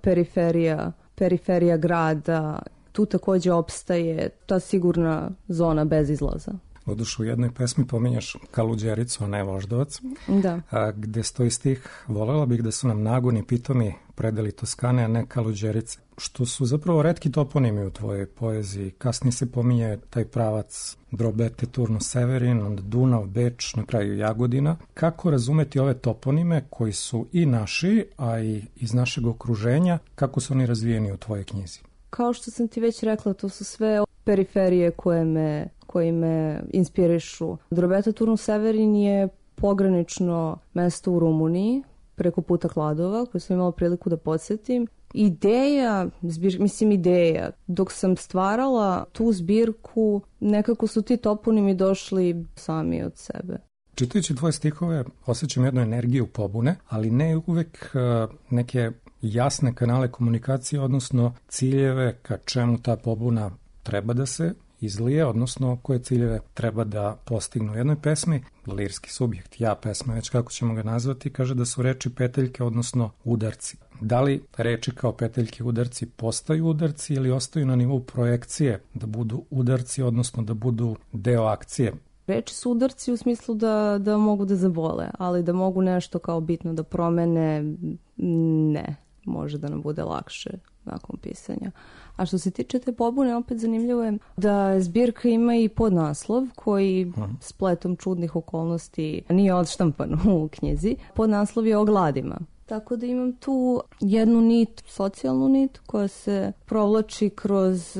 periferija grada. Tu također opstaje ta sigurna zona bez izlaza. Doduše, u jednoj pesmi pominjaš Kaluđericu, a ne Voždovac. Da. Gde stoji stih, volela bih da su nam nagoni pitomi predeli Toskane, a ne Kaluđerice. Što su zapravo retki toponimi u tvojoj poeziji. Kasnije se pominje taj pravac Drobete, Turno, Severin, onda Dunav, Beč, na kraju Jagodina. Kako razumeti ove toponime koji su i naši, a i iz našeg okruženja, kako su oni razvijeni u tvojoj knjizi? Kao što sam ti već rekla, to su sve periferije koje me inspirišu. Drobeta, Turno, Severin je pogranično mesto u Rumuniji, preko puta Kladova, koju sam imala priliku da podsjetim. Ideja, dok sam stvarala tu zbirku, nekako su ti toponimi došli sami od sebe. Čitajući tvoje stihove, osjećam jednu energiju pobune, ali ne uvek neke jasne kanale komunikacije, odnosno ciljeve ka čemu ta pobuna treba da se izlije, odnosno koje ciljeve treba da postignu. U jednoj pesmi, lirski subjekt, pesma, već kako ćemo ga nazvati, kaže da su reči peteljke, odnosno udarci. Da li reči kao peteljke udarci postaju udarci ili ostaju na nivou projekcije da budu udarci, odnosno da budu deo akcije? Reči su udarci u smislu da mogu da zabole, ali da mogu nešto kao bitno da promene, ne. Može da nam bude lakše nakon pisanja. A što se tiče te pobune, opet zanimljivo je da zbirka ima i podnaslov koji spletom čudnih okolnosti nije odštampan u knjizi. Podnaslov je o gladima. Tako da imam tu jednu nit, socijalnu nit, koja se provlači kroz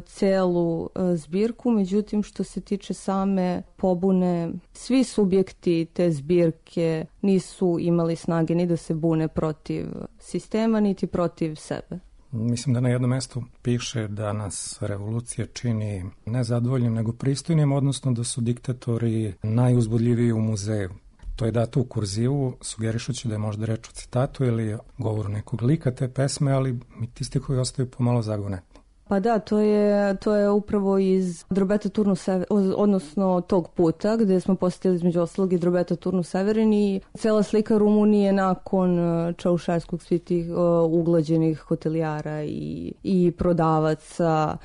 celu zbirku, međutim što se tiče same pobune, svi subjekti te zbirke nisu imali snage ni da se bune protiv sistema, niti protiv sebe. Mislim da na jednom mestu piše da nas revolucija čini ne zadovoljnim, nego pristojnim, odnosno da su diktatori najuzbudljiviji u muzeju. To je dato u kurzivu, sugerišući da je možda reč o citatu ili govoru nekog lika te pesme, ali ti stihovi ostaju pomalo zagonetni. Pa da, to je upravo iz Drobeta Turnu Severin, odnosno tog puta gde smo posjetili između ostalog i Drobeta Turnu Severin i cela slika Rumunije nakon Čaušeskog, svih tih uglađenih hotelijara i prodavaca.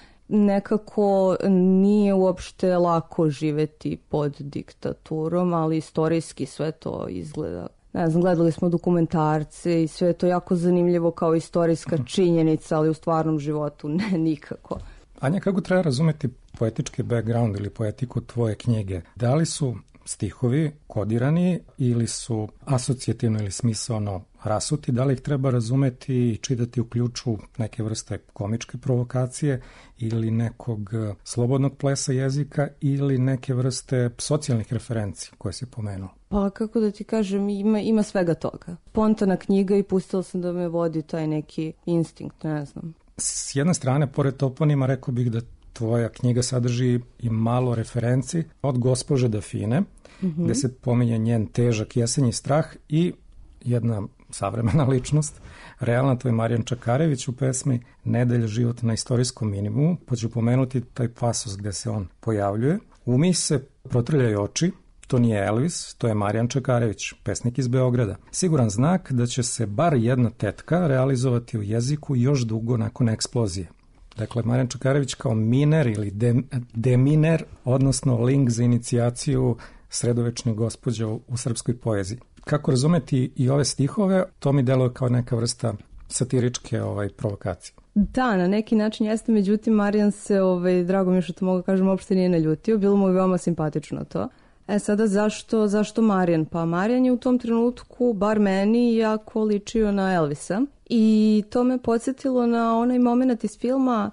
Nekako nije uopšte lako živeti pod diktaturom, ali istorijski sve to izgleda. Ne znam, gledali smo dokumentarce i sve je to jako zanimljivo kao istorijska činjenica, ali u stvarnom životu ne nikako. Anja, kako treba razumeti poetički background ili poetiku tvoje knjige? Da li su stihovi kodirani ili su asocijativno ili smisaono rasuti? Da li ih treba razumeti i čitati u ključu neke vrste komičke provokacije ili nekog slobodnog plesa jezika ili neke vrste socijalnih referenci koje si pomenuo? Pa kako da ti kažem, ima svega toga. Spontana knjiga i pustila sam da me vodi taj neki instinkt, ne znam. S jedne strane, pored toponima, rekao bih da tvoja knjiga sadrži i malo referenci od gospođe Dafine, gde se pominje njen težak jesenji strah i jedna savremena ličnost, realna, to je Marijan Čakarević u pesmi Nedelja života na istorijskom minimumu, pa ću pomenuti taj pasos gde se on pojavljuje. Umij se, protrljaju oči, to nije Elvis, to je Marijan Čakarević, pesnik iz Beograda. Siguran znak da će se bar jedna tetka realizovati u jeziku još dugo nakon eksplozije. Dakle, Marijan Čakarević kao miner ili deminer, odnosno link za inicijaciju sredovečnih gospođa u srpskoj poeziji. Kako razumeti i ove stihove, to mi deluje kao neka vrsta satiričke provokacije. Da, na neki način jeste, međutim Marijan se, drago mi je što to mogu kažem, uopšte nije naljutio, bilo mu je veoma simpatično to. Sada zašto Marijan? Pa Marijan je u tom trenutku, bar meni, jako ličio na Elvisa i to me podsjetilo na onaj moment iz filma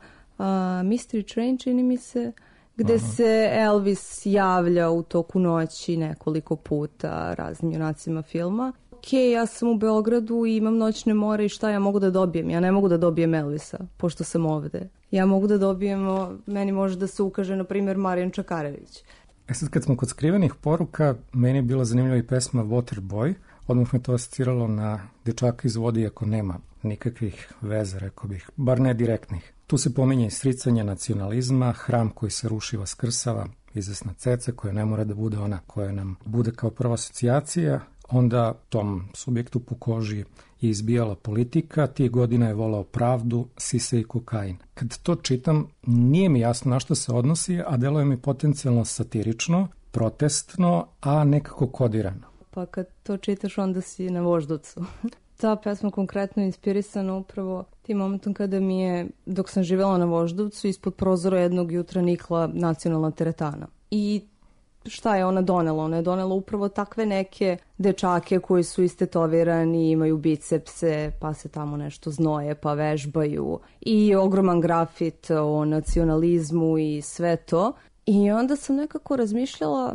Mystery Train, čini mi se, gde se Elvis javlja u toku noći nekoliko puta raznim junacima filma. Ja sam u Beogradu i imam noćne more i šta ja mogu da dobijem? Ja ne mogu da dobijem Elvisa, pošto sam ovde. Ja mogu da dobijem, meni može da se ukaže, na primjer, Marijan Čakarević. Sad kad smo kod skrivenih poruka, meni je bila zanimljiva i pesma Waterboy. Odmah me to asociralo na dečaka iz vode, iako nema nikakvih veza, rekao bih, bar ne direktnih. Tu se pominje i sricanje nacionalizma, hram koji se ruši vaskrsava, izvesna ceca koja ne mora da bude ona koja nam bude kao prva asocijacija. Onda tom subjektu po koži je izbijala politika, tih godina je volao pravdu, sise i kokain. Kad to čitam, nije mi jasno na što se odnosi, a deluje mi potencijalno satirično, protestno, a nekako kodirano. Pa kad to čitaš, onda si na Voždovcu. Ta pesma konkretno inspirisana upravo tim momentom kada mi je, dok sam živjela na Voždovcu, ispod prozora jednog jutra nikla nacionalna teretana. I šta je ona donela? Ona je donela upravo takve neke dečake koji su istetovirani, imaju bicepse, pa se tamo nešto znoje, pa vežbaju. I ogroman grafit o nacionalizmu i sve to. I onda sam nekako razmišljala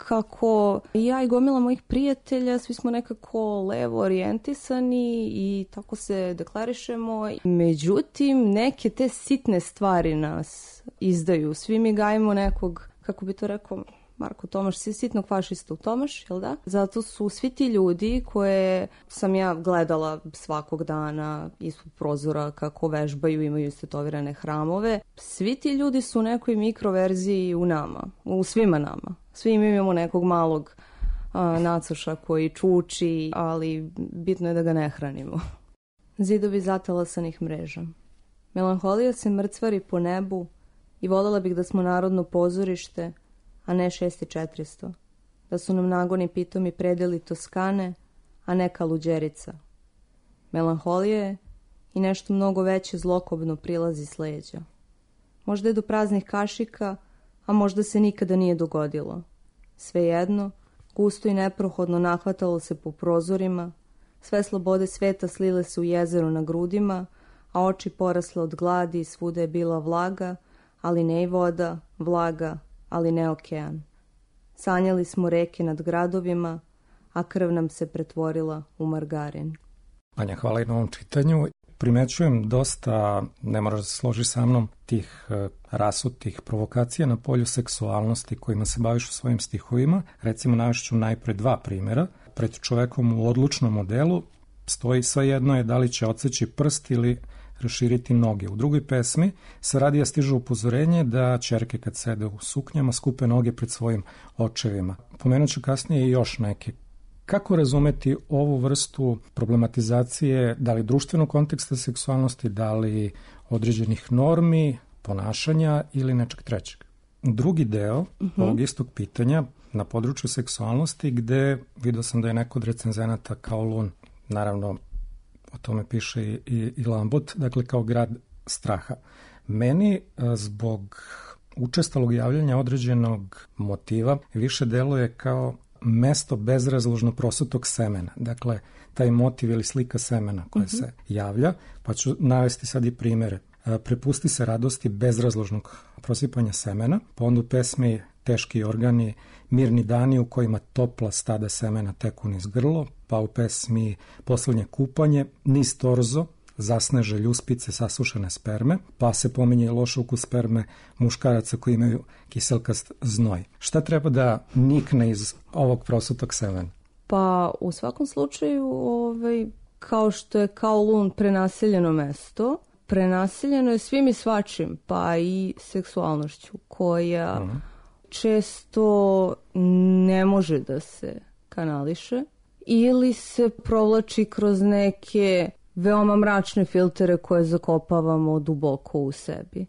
kako ja i gomila mojih prijatelja, svi smo nekako levo orijentisani i tako se deklarišemo. Međutim, neke te sitne stvari nas izdaju. Svi mi gajimo nekog, kako bi to rekao Marko Tomaš, sitnog fašistu Tomaš, jel da? Zato su svi ti ljudi koje sam ja gledala svakog dana ispod prozora kako vežbaju, imaju istetovirane hramove. Svi ti ljudi su u nekoj mikroverziji u nama, u svima nama. Svi imamo nekog malog nacoša koji čuči, ali bitno je da ga ne hranimo. Zidovi zatalasanih mreža. Melanholija se mrcvari po nebu i voljela bih da smo narodno pozorište, a ne 6400. Da su nam nagoni pitomi predeli Toskane, a ne Kaluđerica. Melanholija je i nešto mnogo veće zlokobno prilazi s leđa. Možda je do praznih kašika, a možda se nikada nije dogodilo. Svejedno, gusto i neprohodno nahvatalo se po prozorima, Sve slobode sveta slile se u jezero na grudima, a oči porasle od gladi i svuda je bila vlaga, ali ne i voda, vlaga, ali ne okean. Sanjali smo reke nad gradovima, a krv nam se pretvorila u margarin. Anja, hvala i na ovom čitanju. Primećujem dosta, ne moraš da se složiš sa mnom, tih rasutih provokacija na polju seksualnosti kojima se baviš u svojim stihovima. Recimo, navešću najpre 2 primjera. Pred čovekom u odlučnom modelu stoji svejedno je da li će odseći prst ili raširiti noge. U drugoj pesmi sa radija stiže upozorenje da ćerke kad sede u suknjama skupe noge pred svojim očevima. Pomenut ću kasnije i još neke. Kako razumeti ovu vrstu problematizacije, da li društvenog konteksta seksualnosti, da li određenih normi, ponašanja ili nečeg trećeg? Drugi deo ovog istog pitanja na području seksualnosti, gde vidio sam da je neko od recenzenata kao Lun, naravno o tome piše i Lambot, dakle kao grad straha. Meni zbog učestalog javljanja određenog motiva više deluje kao mesto bezrazložno prosutog semena. Dakle, taj motiv ili slika semena koja se javlja, pa ću navesti sad i primere. Prepusti se radosti bezrazložnog prosipanja semena, pa onda u pesmi Teški organi, mirni dani u kojima topla stada semena teku niz grlo, pa u pesmi Poslednje kupanje, niz torzo, zasneže ljuspice sasušene sperme, pa se pominje loš ukus sperme muškaraca koji imaju kiselkast znoj. Šta treba da nikne iz ovog prosutog semena? Pa u svakom slučaju, kao što je Kowloon prenaseljeno mesto, prenaseljeno je svim i svačim, pa i seksualnošću, koja često ne može da se kanališe ili se provlači kroz neke veoma mračne filtere koje zakopavamo duboko u sebi.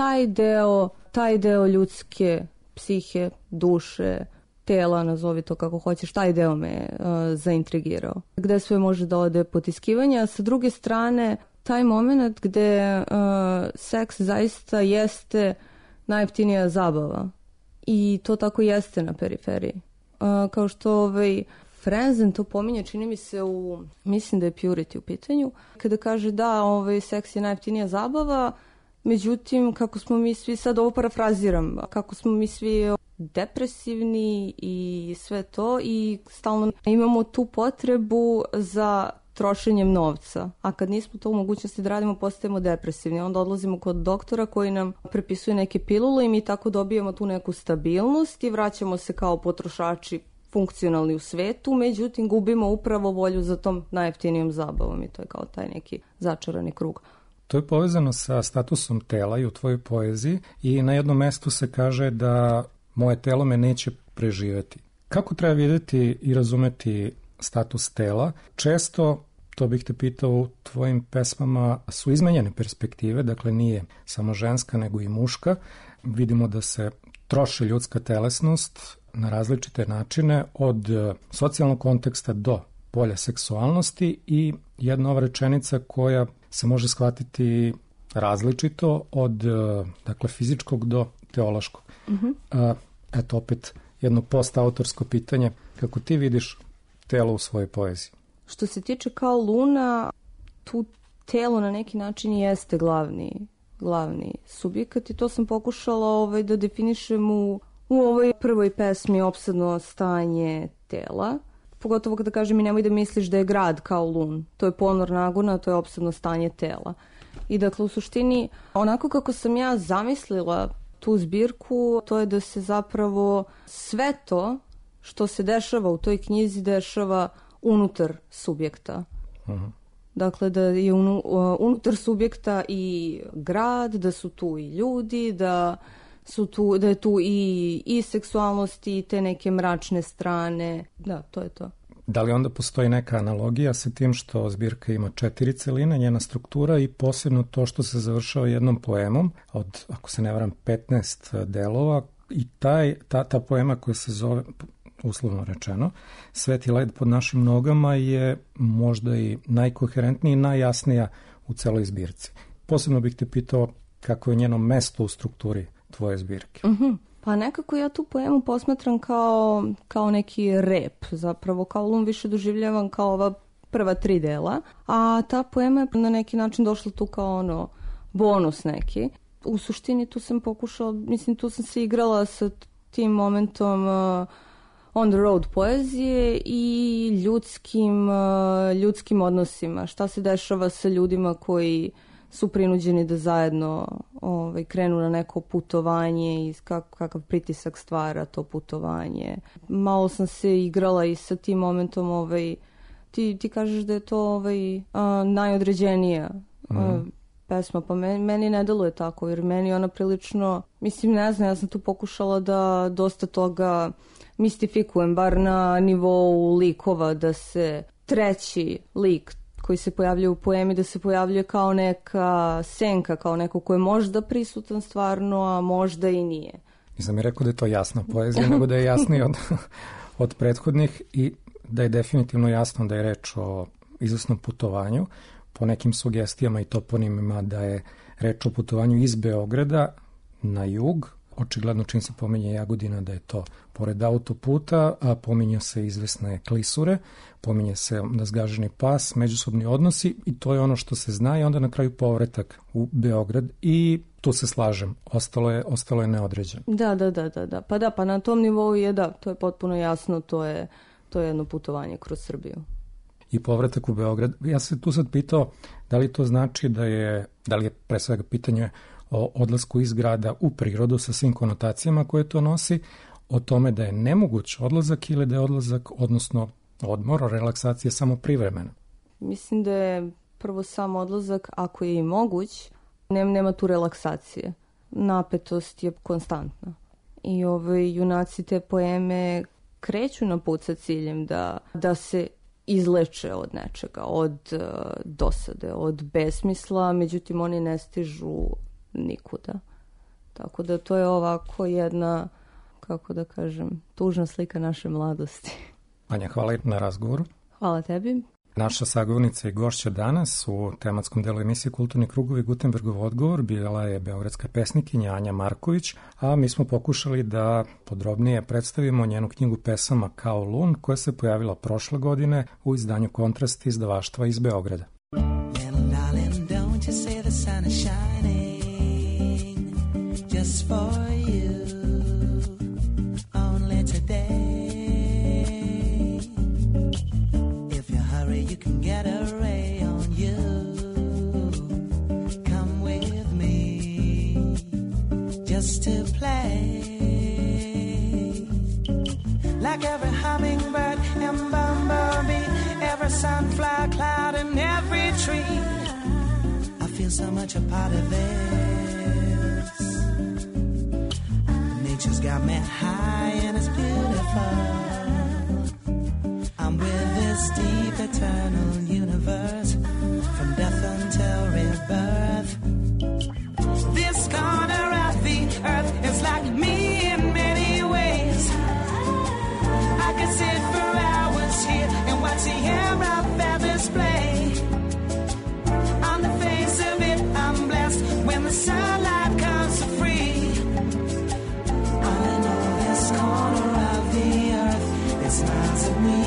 Taj deo ljudske psihe, duše, tela, nazovi to kako hoćeš, taj deo me zaintrigirao. Gde sve može da ode potiskivanje, a sa druge strane taj moment gde seks zaista jeste najjeftinija zabava i to tako jeste na periferiji. Kao što Frenzen to pominje, čini mi se mislim da je Purity u pitanju, kada kaže da seks je najjeftinija zabava, međutim kako smo mi svi, sad ovo parafraziram, kako smo mi svi depresivni i sve to i stalno imamo tu potrebu za trošenjem novca, a kad nismo to u mogućnosti da radimo, postajemo depresivni. Onda odlazimo kod doktora koji nam prepisuje neke pilule i mi tako dobijemo tu neku stabilnost i vraćamo se kao potrošači funkcionalni u svetu, međutim gubimo upravo volju za tom najjeftinijom zabavom i to je kao taj neki začarani krug. To je povezano sa statusom tela i u tvojoj poeziji i na jednom mestu se kaže da moje telo me neće preživeti. Kako treba vidjeti i razumeti status tela? Često, to bih te pitao, u tvojim pesmama su izmenjene perspektive, dakle nije samo ženska nego i muška. Vidimo da se troši ljudska telesnost na različite načine, od socijalnog konteksta do polja seksualnosti i jedna ova rečenica koja se može shvatiti različito od fizičkog do teološkog. Eto opet jedno postautorsko pitanje, kako ti vidiš telo u svojoj poeziji? Što se tiče Kowloona, tu telo na neki način jeste glavni subjekat i to sam pokušala da definišem u ovoj prvoj pesmi Opsadno stanje tela. Pogotovo kada kažem i nemoj da misliš da je grad Kowloon. To je ponor nagona, to je opsadno stanje tela. I dakle u suštini onako kako sam ja zamislila tu zbirku, to je da se zapravo sve to što se dešava u toj knjizi dešava unutar subjekta. Dakle, da je unutar subjekta i grad, da su tu i ljudi, da je tu i seksualnost i te neke mračne strane. Da, to je to. Da li onda postoji neka analogija sa tim što zbirka ima 4 celine, njena struktura i posebno to što se završava jednom poemom od, ako se ne varam, 15 delova i ta poema koja se zove, uslovno rečeno, Sveti led pod našim nogama je možda i najkoherentnija i najjasnija u celoj zbirci. Posebno bih te pitao kako je njeno mesto u strukturi tvoje zbirke. Pa nekako ja tu poemu posmatram kao neki rep. Zapravo Kowloon više doživljavam kao ova prva 3 dela, a ta poema je na neki način došla tu kao ono bonus neki. U suštini tu sam pokušala, mislim tu sam se igrala sa tim momentom on the road poezije i ljudskim odnosima. Šta se dešava sa ljudima koji su prinuđeni da zajedno krenu na neko putovanje i kakav pritisak stvara to putovanje. Malo sam se igrala i sa tim momentom, ti kažeš da je to najodređenija pesma, pa meni ne deluje tako, jer meni ona prilično, mislim, ne znam, ja sam tu pokušala da dosta toga mistifikujem, bar na nivou likova, da se treći lik koji se pojavljuje u poemi, da se pojavljuje kao neka senka, kao neko ko je možda prisutan stvarno, a možda i nije. Nisam mi rekao da je to jasna poezija, nego da je jasniji od prethodnih i da je definitivno jasno da je reč o izvesnom putovanju, po nekim sugestijama i toponimima da je reč o putovanju iz Beograda na jug. Očigledno čim se pominje Jagodina da je to pored autoputa, a pominje se izvesne klisure, pominje se zgaženi pas, međusobni odnosi i to je ono što se zna i onda na kraju povratak u Beograd i tu se slažem, ostalo je neodređeno. Da. Pa na tom nivou je to je potpuno jasno, to je jedno putovanje kroz Srbiju. I povratak u Beograd. Ja se tu sad pitao da li to znači da li je pre svega pitanje o odlasku iz grada u prirodu sa svim konotacijama koje to nosi, o tome da je nemoguć odlazak ili da je odlazak, odnosno odmor, relaksacija samo privremena. Mislim da je prvo sam odlazak, ako je i moguć, nema tu relaksacije. Napetost je konstantna. I junaci te poeme kreću na put sa ciljem da se izleče od nečega, od dosade, od besmisla, međutim oni ne stižu nikuda. Tako da to je ovako jedna, kako da kažem, tužna slika naše mladosti. Anja, hvala na razgovoru. Hvala tebi. Naša sagovornica i gošća danas u tematskom delu emisije Kulturni krugovi Gutenbergov odgovor bila je beogradska pesnikinja Anja Marković, a mi smo pokušali da podrobnije predstavimo njenu knjigu pesama Kao lun, koja se pojavila prošle godine u izdanju Kontrast izdavaštva iz Beograda. Just for you, only today. If you hurry, you can get a ray on you. Come with me, just to play. Like every hummingbird and bumblebee, every sunflower cloud and every tree, I feel so much a part of it. Nature's got me high and it's beautiful. I'm with this deep eternal universe, from death until rebirth. This corner of the earth is like me in many ways. I could sit for hours here and watch the air of feathers play. On the face of it I'm blessed when the sunlight comes so free. Corner of the earth, it smiles at me.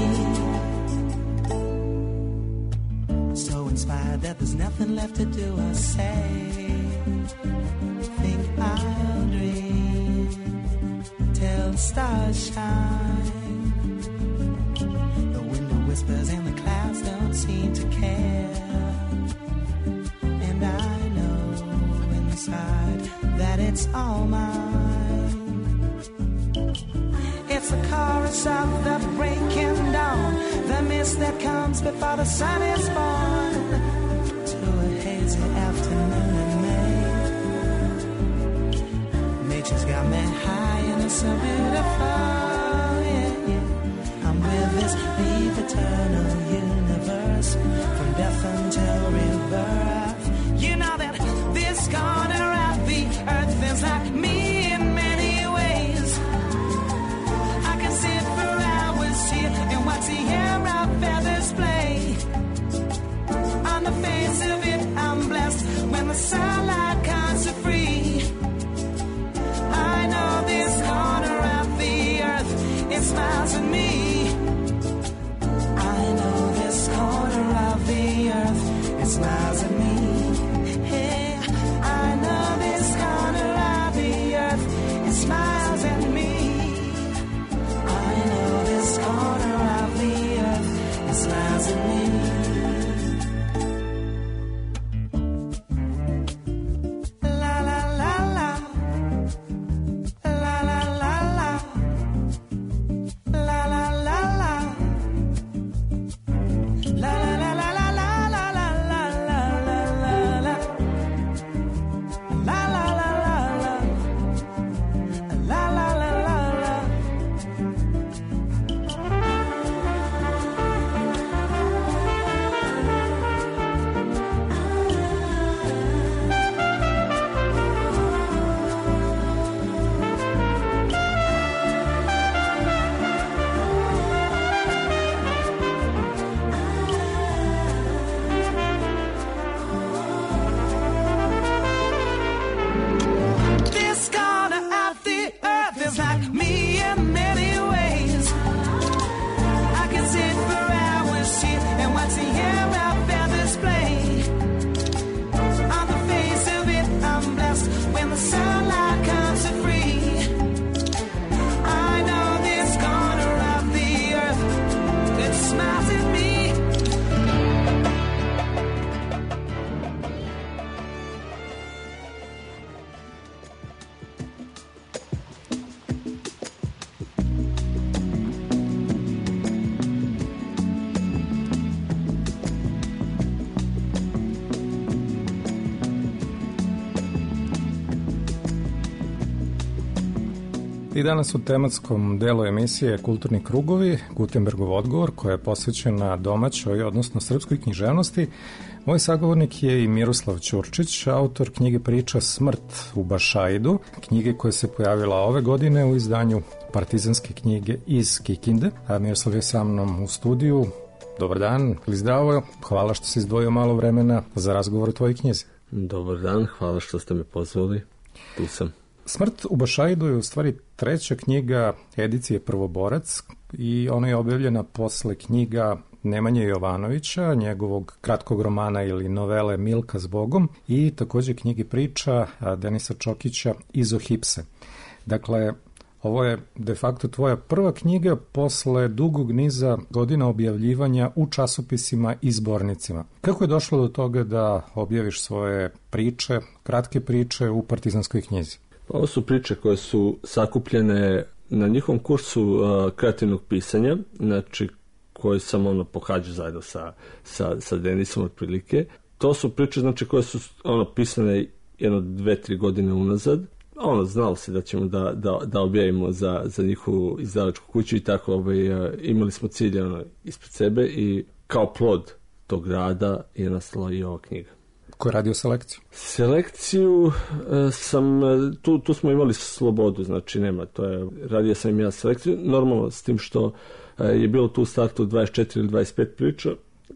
So inspired that there's nothing left to do or say. Think I'll dream till the stars shine. The wind whispers and the clouds don't seem to care. And I know inside that it's all mine. It's the chorus of the breaking dawn, the mist that comes before the sun is born, to a hazy afternoon in May. Nature's got me high and it's so beautiful, yeah, yeah. I'm with this deep eternal universe, from death until rebirth. You know that this corner of the earth is like me in many ways. And watch the air of feathers play. On the face of it I'm blessed when the sunlight comes so free. I know this corner of the earth, it smiles at me. I know this corner smiles at me. I danas u tematskom delu emisije Kulturni krugovi, Gutenbergov odgovor, koja je posvećena domaćoj, odnosno srpskoj književnosti. Moj sagovornik je i Miroslav Ćurčić, autor knjige priča Smrt u Bašaidu, knjige koja se pojavila ove godine u izdanju Partizanske knjige iz Kikinde. A Miroslav je sa mnom u studiju. Dobar dan, ili zdravo, hvala što si izdvojio malo vremena za razgovor o tvojoj knjizi. Dobar dan, hvala što ste me pozvali, tu sam. Smrt u Bašaidu je u stvari treća knjiga edicije Prvoborac i ona je objavljena posle knjiga Nemanje Jovanovića, njegovog kratkog romana ili novele Milka s Bogom i takođe knjige priča Denisa Čokića Izohipse. Dakle, ovo je de facto tvoja prva knjiga posle dugog niza godina objavljivanja u časopisima i zbornicima. Kako je došlo do toga da objaviš svoje priče, kratke priče u Partizanskoj knjizi? Ovo su priče koje su sakupljene na njihovom kursu kreativnog pisanja, znači koje sam pohađao zajedno sa Denisom otprilike. To su priče znači koje su pisane 1-2-3 godine unazad. Znalo se da ćemo da objavimo za njihovu izdavačku kuću i tako imali smo cilj ispred sebe i kao plod tog rada je nastala i ova knjiga. Ko je radio selekciju? Selekciju sam, tu smo imali slobodu, znači nema, radio sam ja selekciju, normalno s tim što je bilo tu u startu 24 ili 25 priča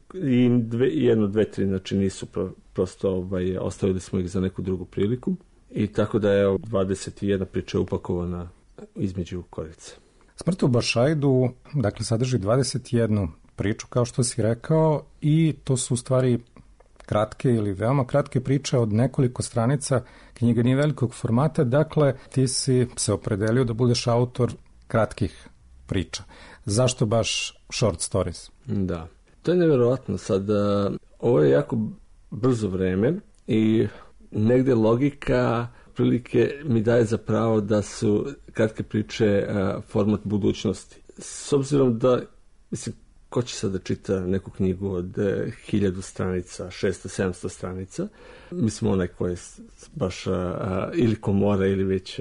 i 1-2-3, znači nisu prosto, ostavili smo ih za neku drugu priliku i tako da je 21 priča upakovana između korice. Smrt u Bašaidu, dakle, sadrži 21 priču, kao što si rekao, i to su u stvari kratke ili veoma kratke priče od nekoliko stranica. Knjiga nije velikog formata, dakle ti si se opredelio da budeš autor kratkih priča. Zašto baš short stories? Da, to je nevjerovatno. Sad, ovo je jako brzo vreme i negde logika prilike mi daje za pravo da su kratke priče format budućnosti. S obzirom da, mislim, ko će sad da čita neku knjigu od 1000 stranica, 600-700 stranica? Mislim, onaj ko je baš ili ko mora ili već...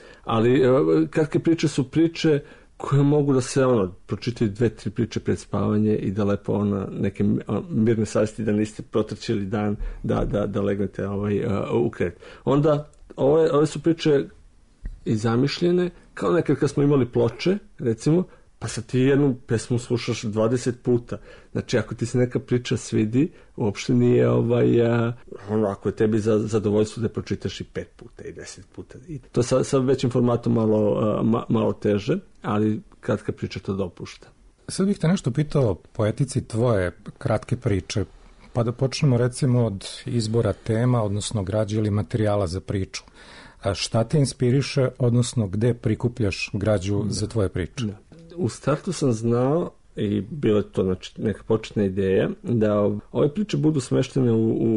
Ali kratke priče su priče koje mogu da se pročitaju 2-3 priče pred spavanje i da lepo neke mirne savjesti da niste protrčili dan da legnete u kret. Onda ove su priče i zamišljene kao nekad kad smo imali ploče, recimo, pa sad ti jednu pesmu slušaš 20 puta. Znači, ako ti se neka priča svidi, uopšte nije ako je tebi za zadovoljstvo da pročitaš i 5 puta i 10 puta. I to sa većim formatom malo teže, ali kratka priča to dopušta. Sad bih te nešto pitao o poetici tvoje kratke priče, pa da počnemo recimo od izbora tema, odnosno građe ili materijala za priču. A šta te inspiriše, odnosno gde prikupljaš građu za tvoje priče? Da. U startu sam znao, i bila je to neka početna ideja, da ove priče budu smeštene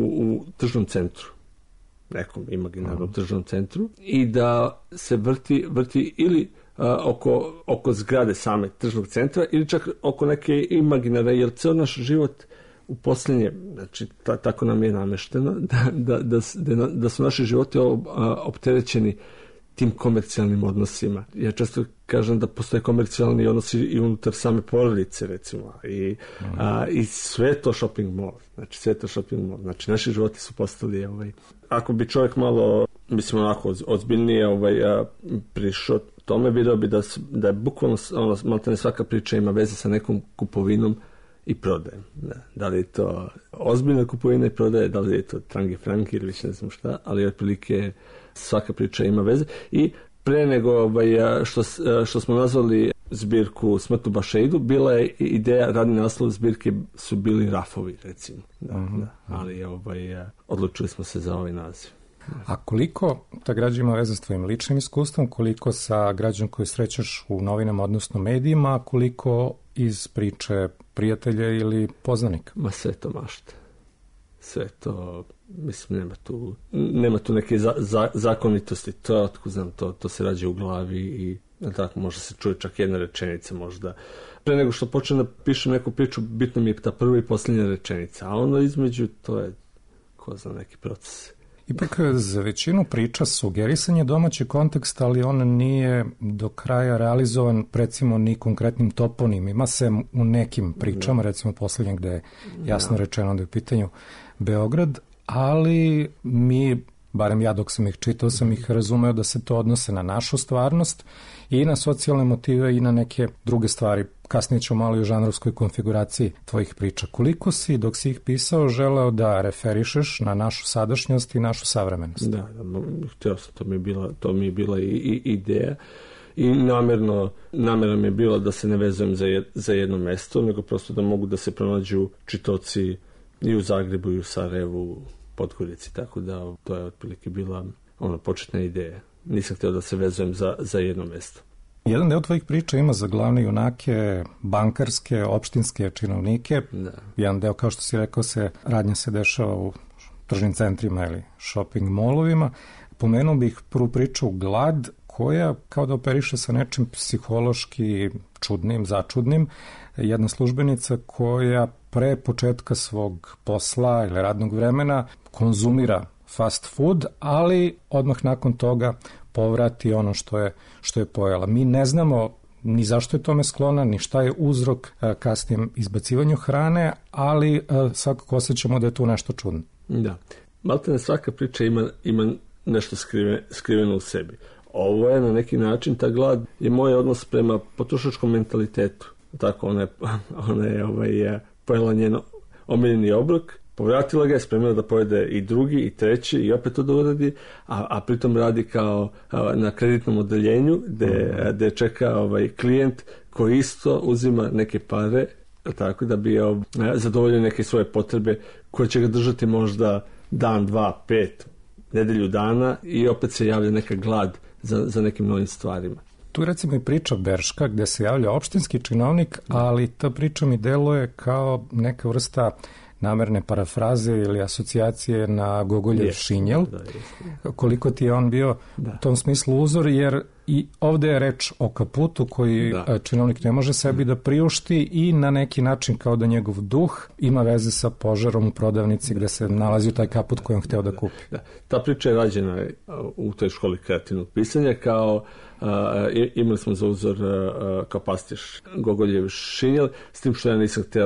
u tržnom centru, nekom imaginarnom tržnom centru, i da se vrti ili oko zgrade same tržnog centra, ili čak oko neke imaginare, jer ceo naš život u posljednje, znači tako nam je namešteno, da su naši životi opterećeni tim komercijalnim odnosima. Ja često kažem da postoje komercijalni odnosi i unutar same porodice, recimo, i sve to shopping mall. Znači, sve to shopping mall. Znači, naši životi su postali, ako bi čovjek malo, mislim, onako ozbiljnije prišao tome, vidio bi da je bukvalno, maltene svaka priča ima veze sa nekom kupovinom i prodajem. Da li je to ozbiljna kupovina i prodaje, da li je to trangi franki ili više ne znam šta, ali otprilike svaka priča ima veze. I pre nego što smo nazvali zbirku Smrt u Bašaidu, bila je ideja, radni naslov zbirke su bili rafovi, recimo. Ali odlučili smo se za ovaj naziv. A koliko ta građa ima veze s tvojim ličnim iskustvom, koliko sa građom koju srećaš u novinama, odnosno medijima, koliko iz priče prijatelja ili poznanika? Ma sve to mašta. Sve to, mislim, nema tu neke zakonitosti. To je otkud znam, to se rađe u glavi i tako možda se čuje čak jedna rečenica možda. Pre nego što počnem da pišem neku priču, bitno mi je ta prva i posljednja rečenica, a ono između, to je, ko zna, neki proces. Ipak za većinu priča sugerisan je domaći kontekst, ali on nije do kraja realizovan, recimo, ni konkretnim toponimima, sem u nekim pričama, recimo posljednjeg gde je jasno rečeno da je u pitanju Beograd, ali mi, barem ja dok sam ih čitao, sam ih razumeo da se to odnose na našu stvarnost i na socijalne motive i na neke druge stvari. Kasnije ću malo i o žanrovskoj konfiguraciji tvojih priča. Koliko si, dok si ih pisao, želeo da referišeš na našu sadašnjost i našu savremenost? Da, htio sam, to mi je bila i ideja. I namera mi je bila da se ne vezujem za jedno mesto, nego prosto da mogu da se pronađu čitaoci i u Zagrebu, i u Sarajevu, Podgorici, tako da to je otprilike bila početna ideja. Nisam htio da se vezujem za jedno mesto. Jedan deo tvojih priča ima za glavne junake bankarske, opštinske činovnike. Da. Jedan deo, kao što si rekao, radnja se dešava u tržnim centrima ili shopping molovima. Pomenuo bih prvu priču Glad, koja kao da operiše sa nečim psihološki čudnim, začudnim. Jedna službenica koja pre početka svog posla ili radnog vremena konzumira fast food, ali odmah nakon toga povrati ono što je pojela. Mi ne znamo ni zašto je tome sklona, ni šta je uzrok kasnijem izbacivanju hrane, ali svakako osjećamo da je tu nešto čudno. Da. Maltene svaka priča ima nešto skriveno u sebi. Ovo je na neki način, ta glad je moj odnos prema potrošačkom mentalitetu. Tako, ona je pojela njen omiljeni obrok, povratila ga je, spremila da pojede i drugi i treći i opet to da uradi, a pritom radi kao na kreditnom odeljenju gde čeka klijent koji isto uzima neke pare, tako da bi zadovoljio neke svoje potrebe koje će ga držati možda dan, dva, 5, nedelju dana i opet se javlja neka glad za nekim novim stvarima. Tu recimo i priča Berška gde se javlja opštinski činovnik, ali ta priča mi deluje kao neka vrsta namerne parafraze ili asocijacije na Gogoljev Šinjel. Koliko ti je on bio u tom smislu uzor, jer i ovde je reč o kaputu koji činovnik ne može sebi da priušti i na neki način kao da njegov duh ima veze sa požarom u prodavnici gde se nalazi taj kaput koji on hteo da kupi. Ta priča je rađena u toj školi kreativnog pisanja kao imali smo za uzor kao pastiš Gogoljev Šinjel, s tim što ja nisam hteo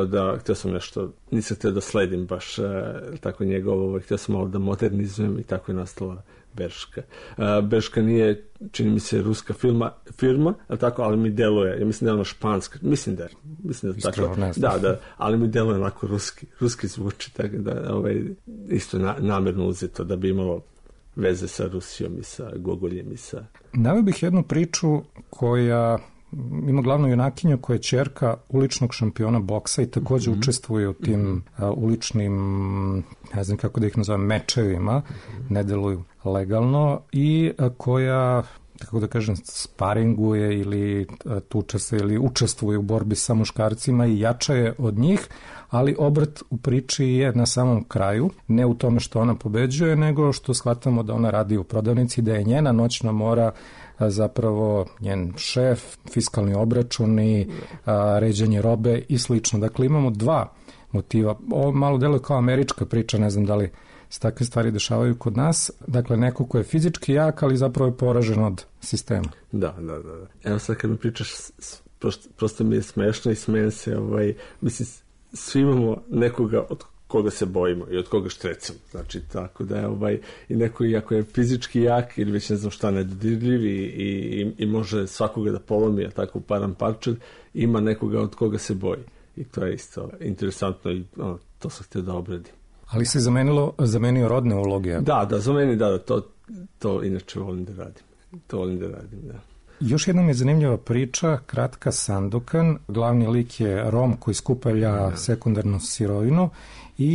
da sledim baš tako njegovo, hteo sam malo da modernizujem i tako je nastala Berška. Berška nije, čini mi se, ruska firma, ali mi deluje, ja mislim da je ona španska, mislim da je tako. Da, ali mi deluje onako ruski zvuči, tako da isto namerno uzeto da bi imalo veze sa Rusijom i sa Gogoljem i sa... Naveo bih jednu priču koja ima glavnu junakinju koja je ćerka uličnog šampiona boksa i takođe učestvuje u tim uličnim, ne znam kako da ih nazovem, mečevima, ne deluju legalno i koja, tako da kažem, sparinguje ili tuče se ili učestvuje u borbi sa muškarcima i jača je od njih, ali obrt u priči je na samom kraju, ne u tome što ona pobeđuje, nego što shvatamo da ona radi u prodavnici, da je njena noćna mora zapravo njen šef, fiskalni obračuni, ređanje robe i slično. Dakle, imamo dva motiva. Ovo malo deluje kao američka priča, ne znam da li se takve stvari dešavaju kod nas. Dakle, neko ko je fizički jak, ali zapravo je poražen od sistema. Da. Evo sad kad mi pričaš, prosto mi je smešno i smijem se, mislim, svi imamo nekoga od koga se bojimo i od koga štrecamo. Znači, tako da je i neko, iako je fizički jak ili već ne znam šta, nedodirljiv i može svakoga da polomi, a tako param parčad, ima nekoga od koga se boji. I to je isto interesantno i to sam htio da obradim. Ali se zamenio rodne uloge? Da, zameni, to inače volim da radim. Još jedna mi je zanimljiva priča, kratka Sandokan. Glavni lik je Rom koji skupalja sekundarnu sirovinu i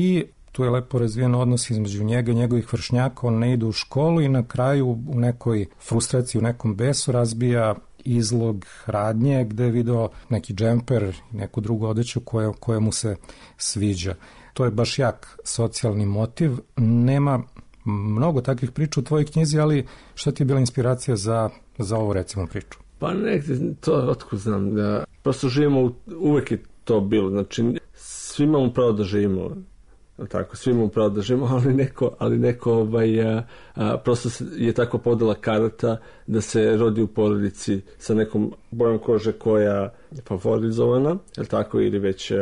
tu je lepo razvijen odnos između njega i njegovih vršnjaka, on ne ide u školu i na kraju u nekoj frustraciji, u nekom besu razbija izlog radnje gde je video neki džemper i neku drugu odeću koja mu se sviđa. To je baš jak socijalni motiv. Nema mnogo takvih priča u tvojoj knjizi, ali šta ti je bila inspiracija za ovu recimo priču? Pa nekde, to otkud znam, da prosto živimo, uvek je to bilo, znači svi imamo pravo da živimo, tako, svi imamo pravo da živimo, ali neko prosto je tako podela karata da se rodi u porodici sa nekom bojom kože koja je favorizovana, je tako, ili već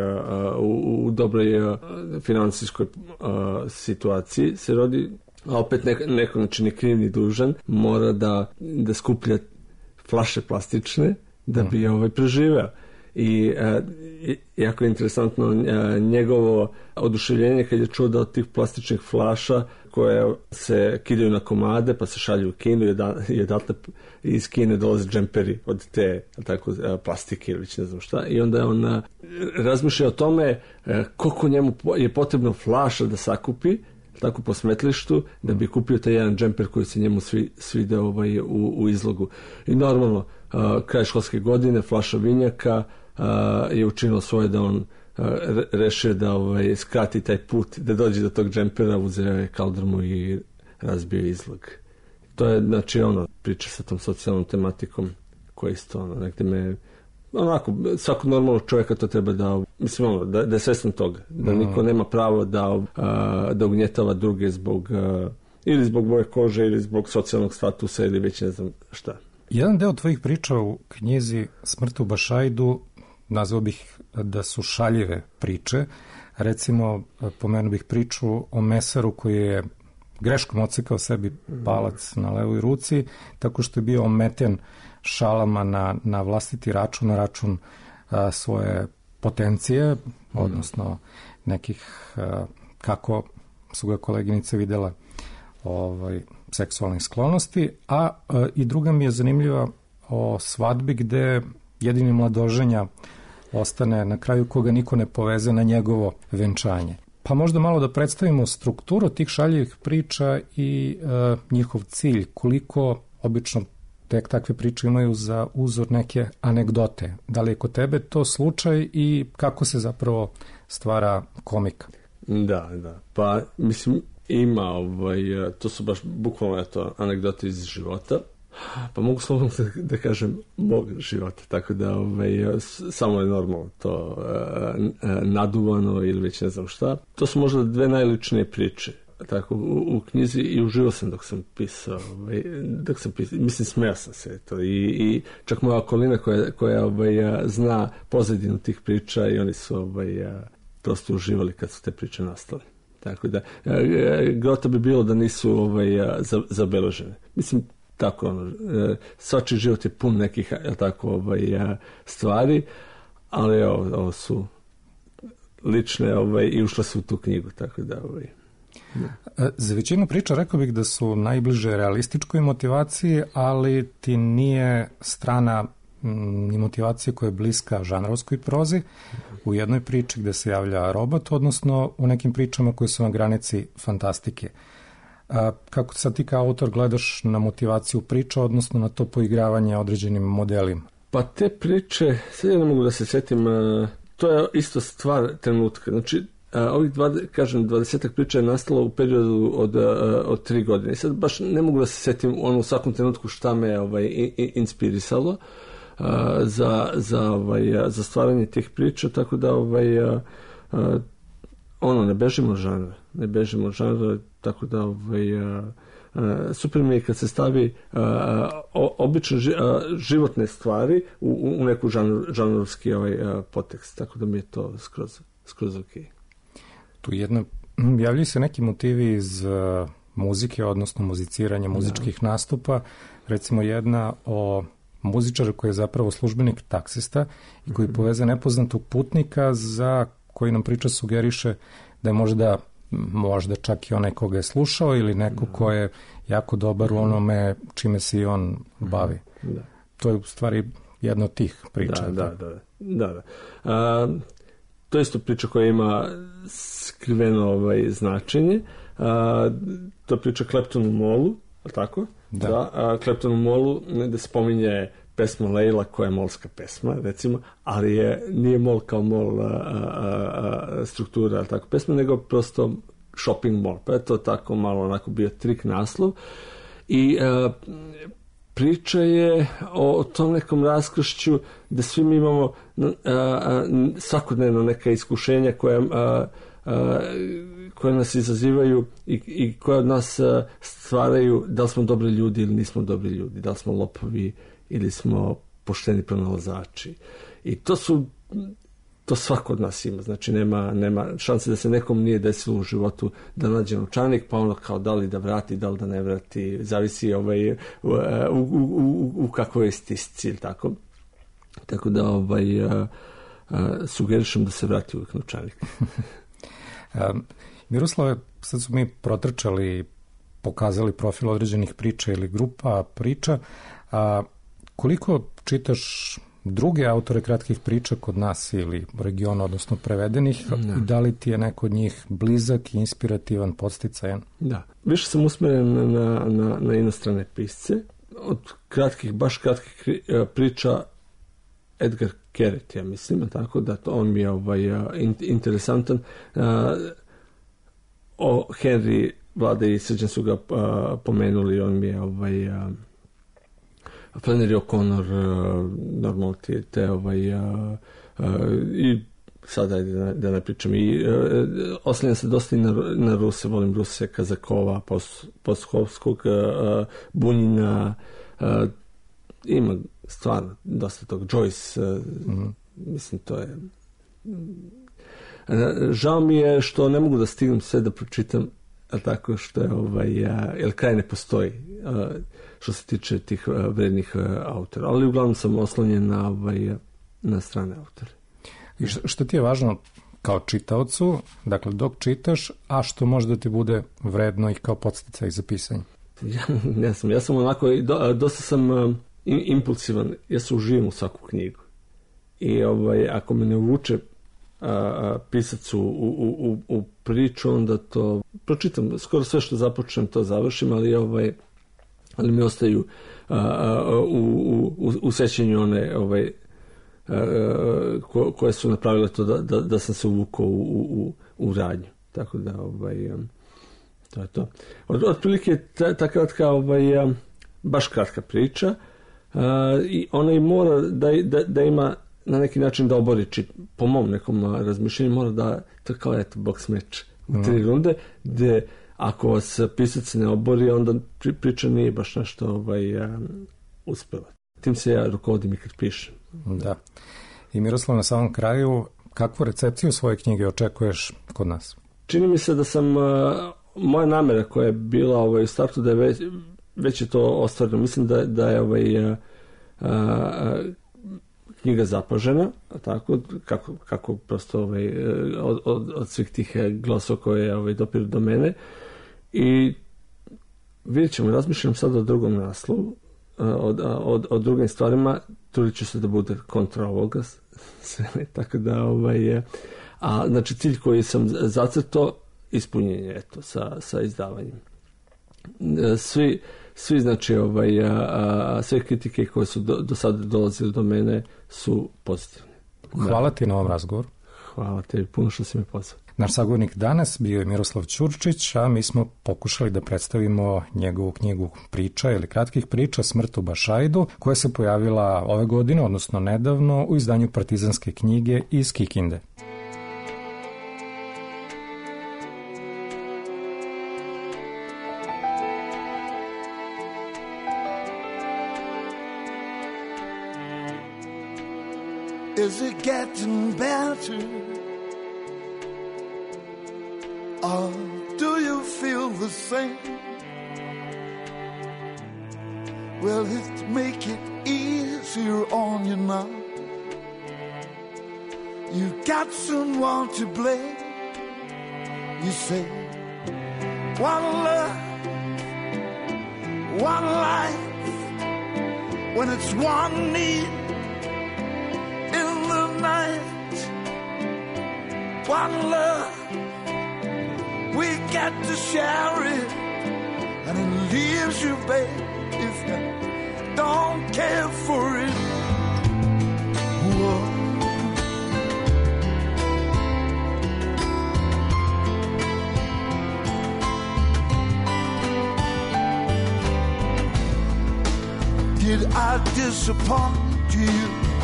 u dobroj finansijskoj situaciji se rodi, a opet neko, znači ni kriv ni dužan, mora da skuplja flaše plastične da bi preživeo. I jako je interesantno njegovo oduševljenje kad je čuo da od tih plastičnih flaša koje se kidaju na komade pa se šalju u Kinu i odatle iz Kine dolaze džemperi od te tako, plastike ili ne znam šta, i onda on razmišlja o tome koliko njemu je potrebno flaša da sakupi tako po smetlištu da bi kupio taj jedan džemper koji se njemu svide u izlogu. I normalno kraj školske godine flaša vinjaka je učinilo svoje da on rešio da skrati taj put, da dođe do tog džempera, uzeo je kaldrmu i razbio izlog. To je, znači, priča sa tom socijalnom tematikom koja isto, nekde me, svakog normalnog čovjeka to treba da je svestan toga, da niko nema pravo da ugnjetava druge ili zbog boje kože, ili zbog socijalnog statusa, ili već ne znam šta. Jedan deo tvojih priča u knjizi Smrt u Bašajdu nazvao bih da su šaljive priče. Recimo, pomenuo bih priču o mesaru koji je greškom odsekao sebi palac na levoj ruci, tako što je bio ometen šalama na vlastiti račun, na račun svoje potencije, odnosno nekih, kako su ga koleginice videla, seksualnih sklonosti, a i druga mi je zanimljiva o svadbi gde jedini mladoženja ostane na kraju koga niko ne poveze na njegovo venčanje. Pa možda malo da predstavimo strukturu tih šaljivih priča i njihov cilj, koliko obično takve priče imaju za uzor neke anegdote. Da li je kod tebe to slučaj i kako se zapravo stvara komika? Da. Pa, mislim, ima, to su baš bukvalno anegdote iz života. Pa mogu slobodno da kažem mog života, tako da samo je normalno to naduvano ili već ne znam šta. To su možda dve najličnije priče tako u knjizi i uživao sam dok sam pisao, mislim smeo sam se to i čak moja okolina koja zna pozadinu tih priča i oni su prosto uživali kad su te priče nastale. Tako da grota bi bilo da nisu zabeležene. Mislim, tako, svačiji život je pun nekih stvari, ali ovo su lične i ušle su u tu knjigu, tako da Za većinu priča rekao bih da su najbliže realističkoj motivaciji, ali ti nije strana ni motivacije koja je bliska žanrovskoj prozi. U jednoj priči gde se javlja robot, odnosno u nekim pričama koje su na granici fantastike. Kako sad ti kao autor gledaš na motivaciju priča, odnosno na to poigravanje određenim modelima? Pa te priče, sad ja ne mogu da se setim, to je isto stvar trenutka. Znači, ovih 20 priča je nastalo u periodu od 3 godine. I sad baš ne mogu da se setim u svakom trenutku šta me inspirisalo za stvaranje tih priča, tako da ne bežimo od žanra, tako da super mi je kad se stavi obične životne stvari u neku žanrovski podtekst, tako da mi je to skroz okej. Tu javljaju se neki motivi iz muzike, odnosno muziciranja, muzičkih nastupa. Recimo jedna o muzičaru koji je zapravo službenik taksista i koji poveze nepoznatog putnika za koji nam priča sugeriše da je možda čak i onaj koga je slušao ili neko ko je jako dobar u onome čime se i on bavi. To je u stvari jedna od tih priča. Da. to je isto priča koja ima skriveno značenje. To je priča Kleptonu Molu, tako? Da. Kleptonu Molu, da se pominje pesma Leila, koja je molska pesma, recimo, ali nije mol kao mol struktura, tako pesma, nego prosto shopping mall. Pa je to tako malo onako bio trik naslov. I priča je o tom nekom raskršću da svi mi imamo svakodnevno neka iskušenja koje nas izazivaju i koje od nas stvaraju da li smo dobri ljudi ili nismo dobri ljudi, da li smo lopovi ili smo pošteni pronalazači. I to svako od nas ima, znači nema šanse da se nekom nije desilo u životu da nađe novčanik, pa ono kao da li da vrati, da li da ne vrati, zavisi u kakvoj je stisci, tako. Tako da sugerišem da se vrati uvijek novčanik. Miroslave, sad su mi protrčali, pokazali profil određenih priča ili grupa priča. Koliko čitaš druge autore kratkih priča kod nas ili u regionu, odnosno prevedenih, i da li ti je neko od njih blizak, inspirativan, podsticajan? Da. Više sam usmeren na inostrane pisce. Od baš kratkih priča Edgar Keret, ja mislim, tako da on mi je interesantan. O Henry Vlade i Srđan su ga pomenuli, on mi je Flannery O'Connor, normalno i sada da ne pričam, i oslanjam se dosta i na Ruse, volim Ruse, Kazakova, Postkovskog, Bunjina, ima stvarno dosta tog, Joyce, mislim, to je... Žao mi je što ne mogu da stignem sve da pročitam, tako što je, jer kraj ne postoji, što se tiče tih vrednih autora, ali uglavnom sam oslonjen na strane autore. I što ti je važno kao čitaocu, dakle dok čitaš, a što može da ti bude vredno i kao podsticaj za pisanje? Ja sam onako, dosta sam impulsivan, ja se uživim u svaku knjigu. I ako me ne uvuče pisac u priču, onda to pročitam, skoro sve što započnem to završim, ali mi ostaju u sećanju one koje su napravile to da sam se uvukao u radnju. Tako da to je to. Otprilike ta kratka, baš kratka priča, i ona i mora da ima na neki način da obori, po mom nekom razmišljenju, mora da, to kao boks meč u 3 runde, gde ako vas pisac ne obori, onda priča nije baš nešto uspela. Tim se ja rukovodim i kad pišem. Da. I Miroslav, na samom kraju, kakvu recepciju svoje knjige očekuješ kod nas? Čini mi se da sam, moja namera koja je bila u startu, da je već je to ostvareno. Mislim da je knjiga zapažena, tako, kako prosto od svih tih glosova koje dopiru do mene. I vidjet ćemo, razmišljam sad o drugom naslovu, o drugim stvarima, trudit ću se da bude kontra ovoga, tako da a znači cilj koji sam zacrtao, ispunjenje, eto, sa izdavanjem. Svi znači sve kritike koje su do sada dolazile do mene su pozitivne. Hvala ti na ovom razgovoru. Hvala tebi puno što si me pozvao. Naš sagovornik danas bio je Miroslav Ćurčić, a mi smo pokušali da predstavimo njegovu knjigu priča ili kratkih priča Smrt u Bašajdu, koja se pojavila ove godine, odnosno nedavno, u izdanju Partizanske knjige iz Kikinde. Is it getting better? Or do you feel the same? Will it make it easier on you now? You got someone to blame. You say, one love, one life, when it's one need. In the night, one love. We got to share it, and it leaves you, babe, if you don't care for it. Whoa. Did I disappoint you?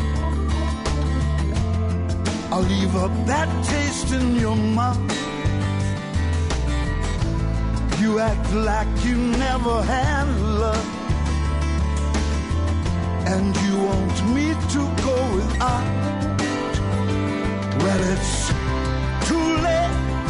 I'll leave a bad taste in your mouth. You act like you never had love, and you want me to go without. Well, it's too late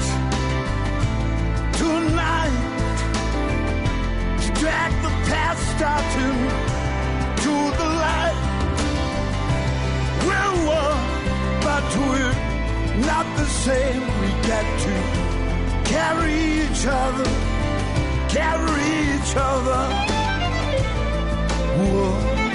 tonight to drag the past out into the light. We're one, but we're not the same. We got to carry each other, carry each other. Whoa.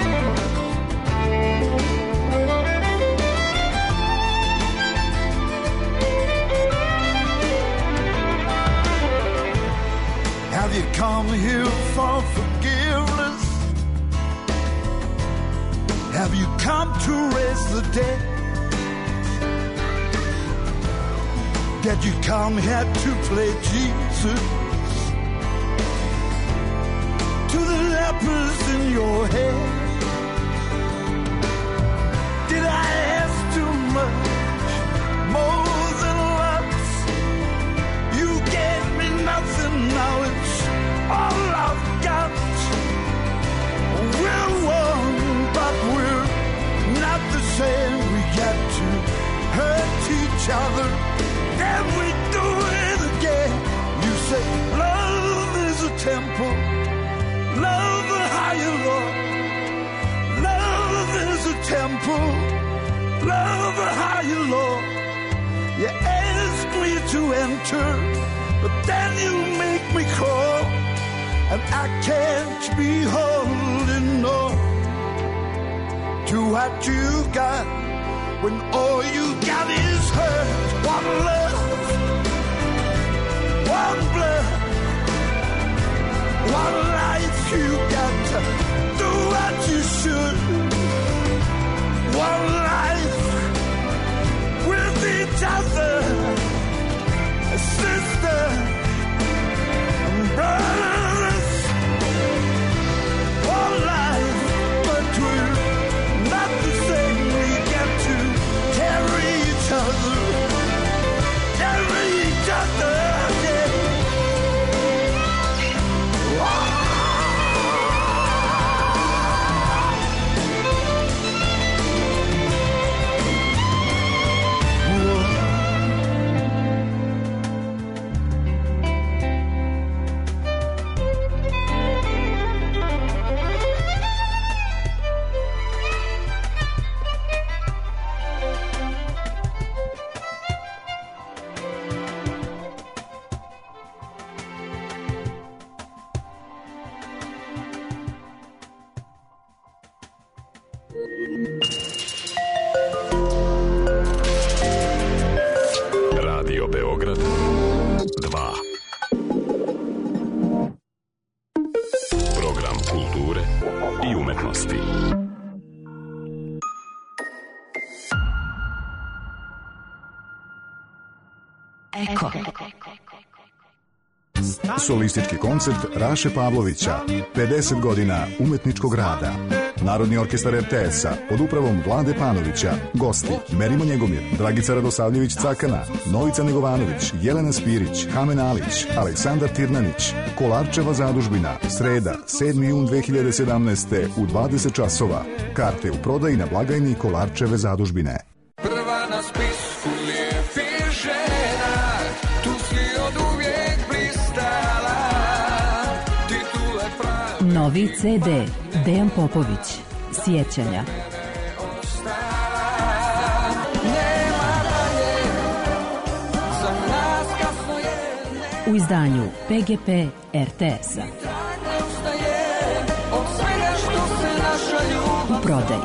Have you come here for forgiveness? Have you come to raise the dead? Did you come here to play Jesus to the lepers in your head? Did I ask too much, more than once? You gave me nothing, now it's all I've got. We're one, but we're not the same. We got to hurt each other, then we do it again. You say love is a temple, love a higher Lord. Love is a temple, love a higher Lord. You ask me to enter, but then you make me crawl, and I can't be holding on to what you got when all you got is hurt. One love, one blood, one life. You got to do what you should. One life with each other, a sister and brothers. One life, but we're not the same. We got to carry each other, carry each other, yeah. Wow. Radio Beograd 2. Program kulture i umetnosti. Eko. Solistički koncert Raše Pavlovića, 50 godina umetničkog rada. Narodni orkestar RTS-a pod upravom Vlade Panovića. Gosti: Merimo Njegomir, Dragica Radosavljević Cakana, Novica Negovanović, Jelena Spirić, Hamen Alić, Aleksandar Tirnanić. Kolarčeva zadužbina, sreda, 7. jun 2017. u 20 časova. Karte u prodaji na blagajni Kolarčeve zadužbine. Prva na spisku lijepih žena, tu si od uvijek blistala, titule pravi. Novi CD Dejan Popović, Sjećanja. U izdanju PGP RTS-a. U prodaji.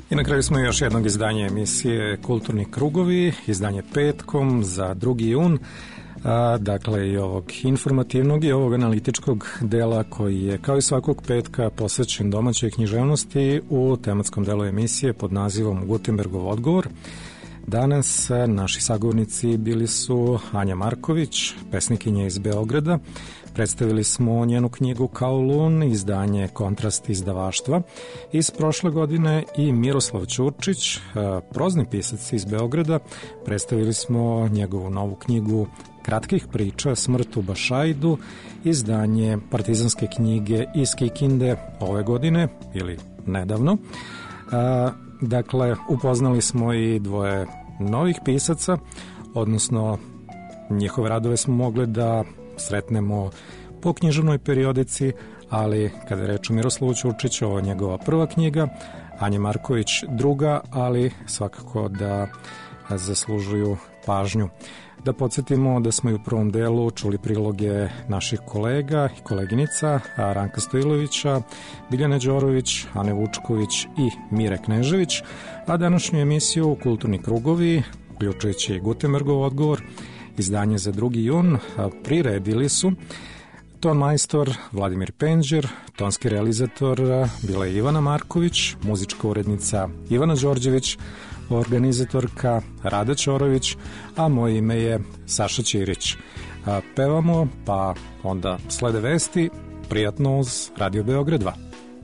I na kraju smo još jednog izdanja emisije Kulturni krugovi, izdanje petkom za 2. jun, dakle i ovog informativnog i ovog analitičkog dela koji je kao i svakog petka posvećen domaćoj književnosti u tematskom delu emisije pod nazivom Gutenbergov odgovor. Danas naši sagovornici bili su Anja Marković, pesnikinja iz Beograda. Predstavili smo njenu knjigu Kowloon, izdanje Kontrast izdavaštva iz prošle godine, i Miroslav Ćurčić, prozni pisac iz Beograda. Predstavili smo njegovu novu knjigu kratkih priča Smrt u Bašajdu, izdanje Partizanske knjige iz Kikinde ove godine ili nedavno. Dakle, upoznali smo i dvoje novih pisaca, odnosno njihove radove smo mogli da sretnemo po književnoj periodici, ali kada je reč o Miroslavu Ćurčiću, ovo je njegova prva knjiga, Anja Marković druga, ali svakako da zaslužuju pažnju. Da podsjetimo da smo i u prvom delu čuli priloge naših kolega i koleginica Ranka Stojilovića, Biljane Đorović, Ane Vučković i Mire Knežević, a današnju emisiju Kulturni krugovi, uključujući Gutenbergov odgovor, izdanje za 2. jun, priredili su ton majstor Vladimir Penđer, tonski realizator bila je Ivana Marković, muzička urednica Ivana Đorđević, organizatorka Rada Ćorović, a moje ime je Saša Ćirić. Pevamo, pa onda slede vesti, prijatno uz Radio Beograd 2.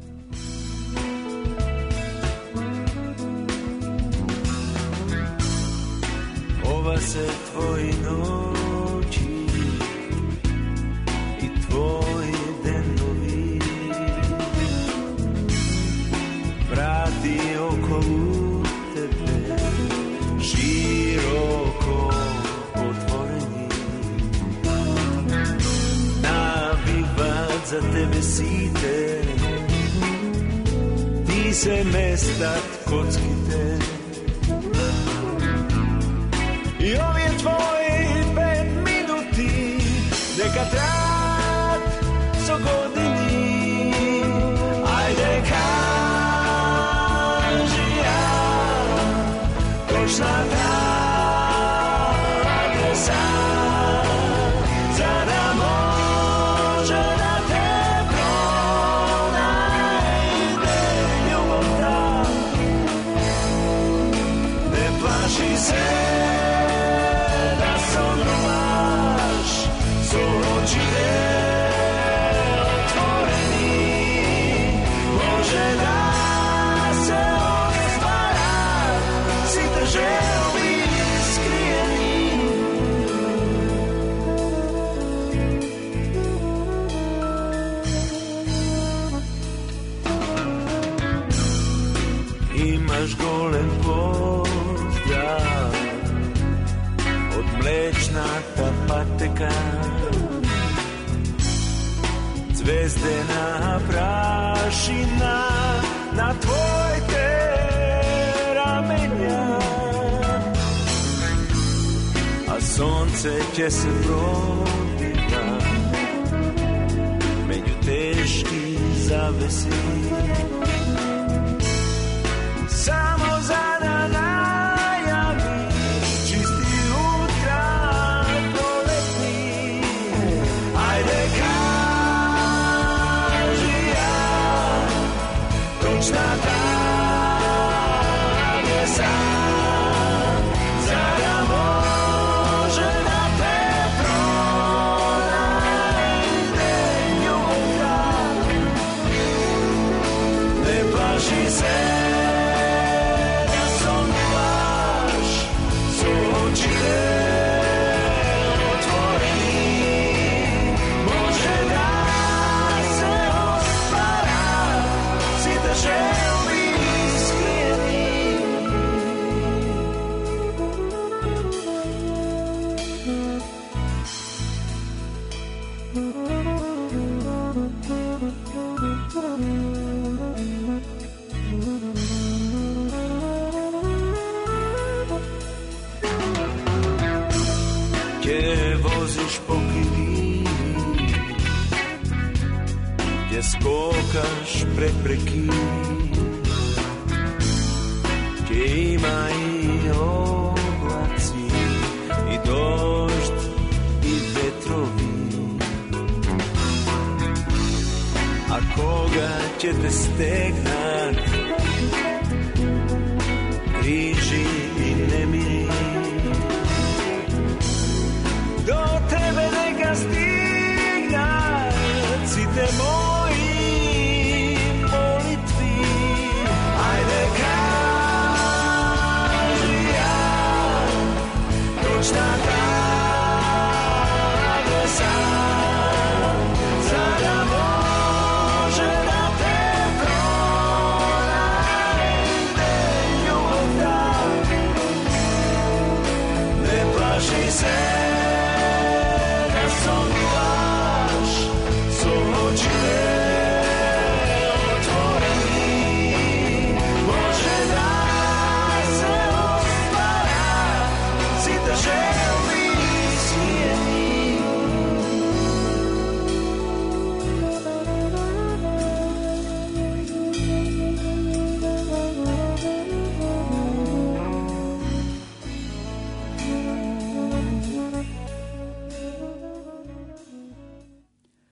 Ova se tvoji noći i tvoji denovi vrati okolo tebe široko otvoreni, nabivat za tebe site, ti se mestat kockite. I ovi tvoji 5 minuti neka trad so godini, ajde kaži ja točna ta adresa, zada može da te pronajde ljubota, ne plaši se golem pozdrav od mlečnata pateka, zvezdena prašina na tvoj te ramenja, a sonce će se probiva među teški zavesi. Samo za da najavi čisti utra proletni, ajde kaži ja točna ta adresa, zada može da te pronajde ljubav, ne plaši se. Skokaš prepreki, ćete stegna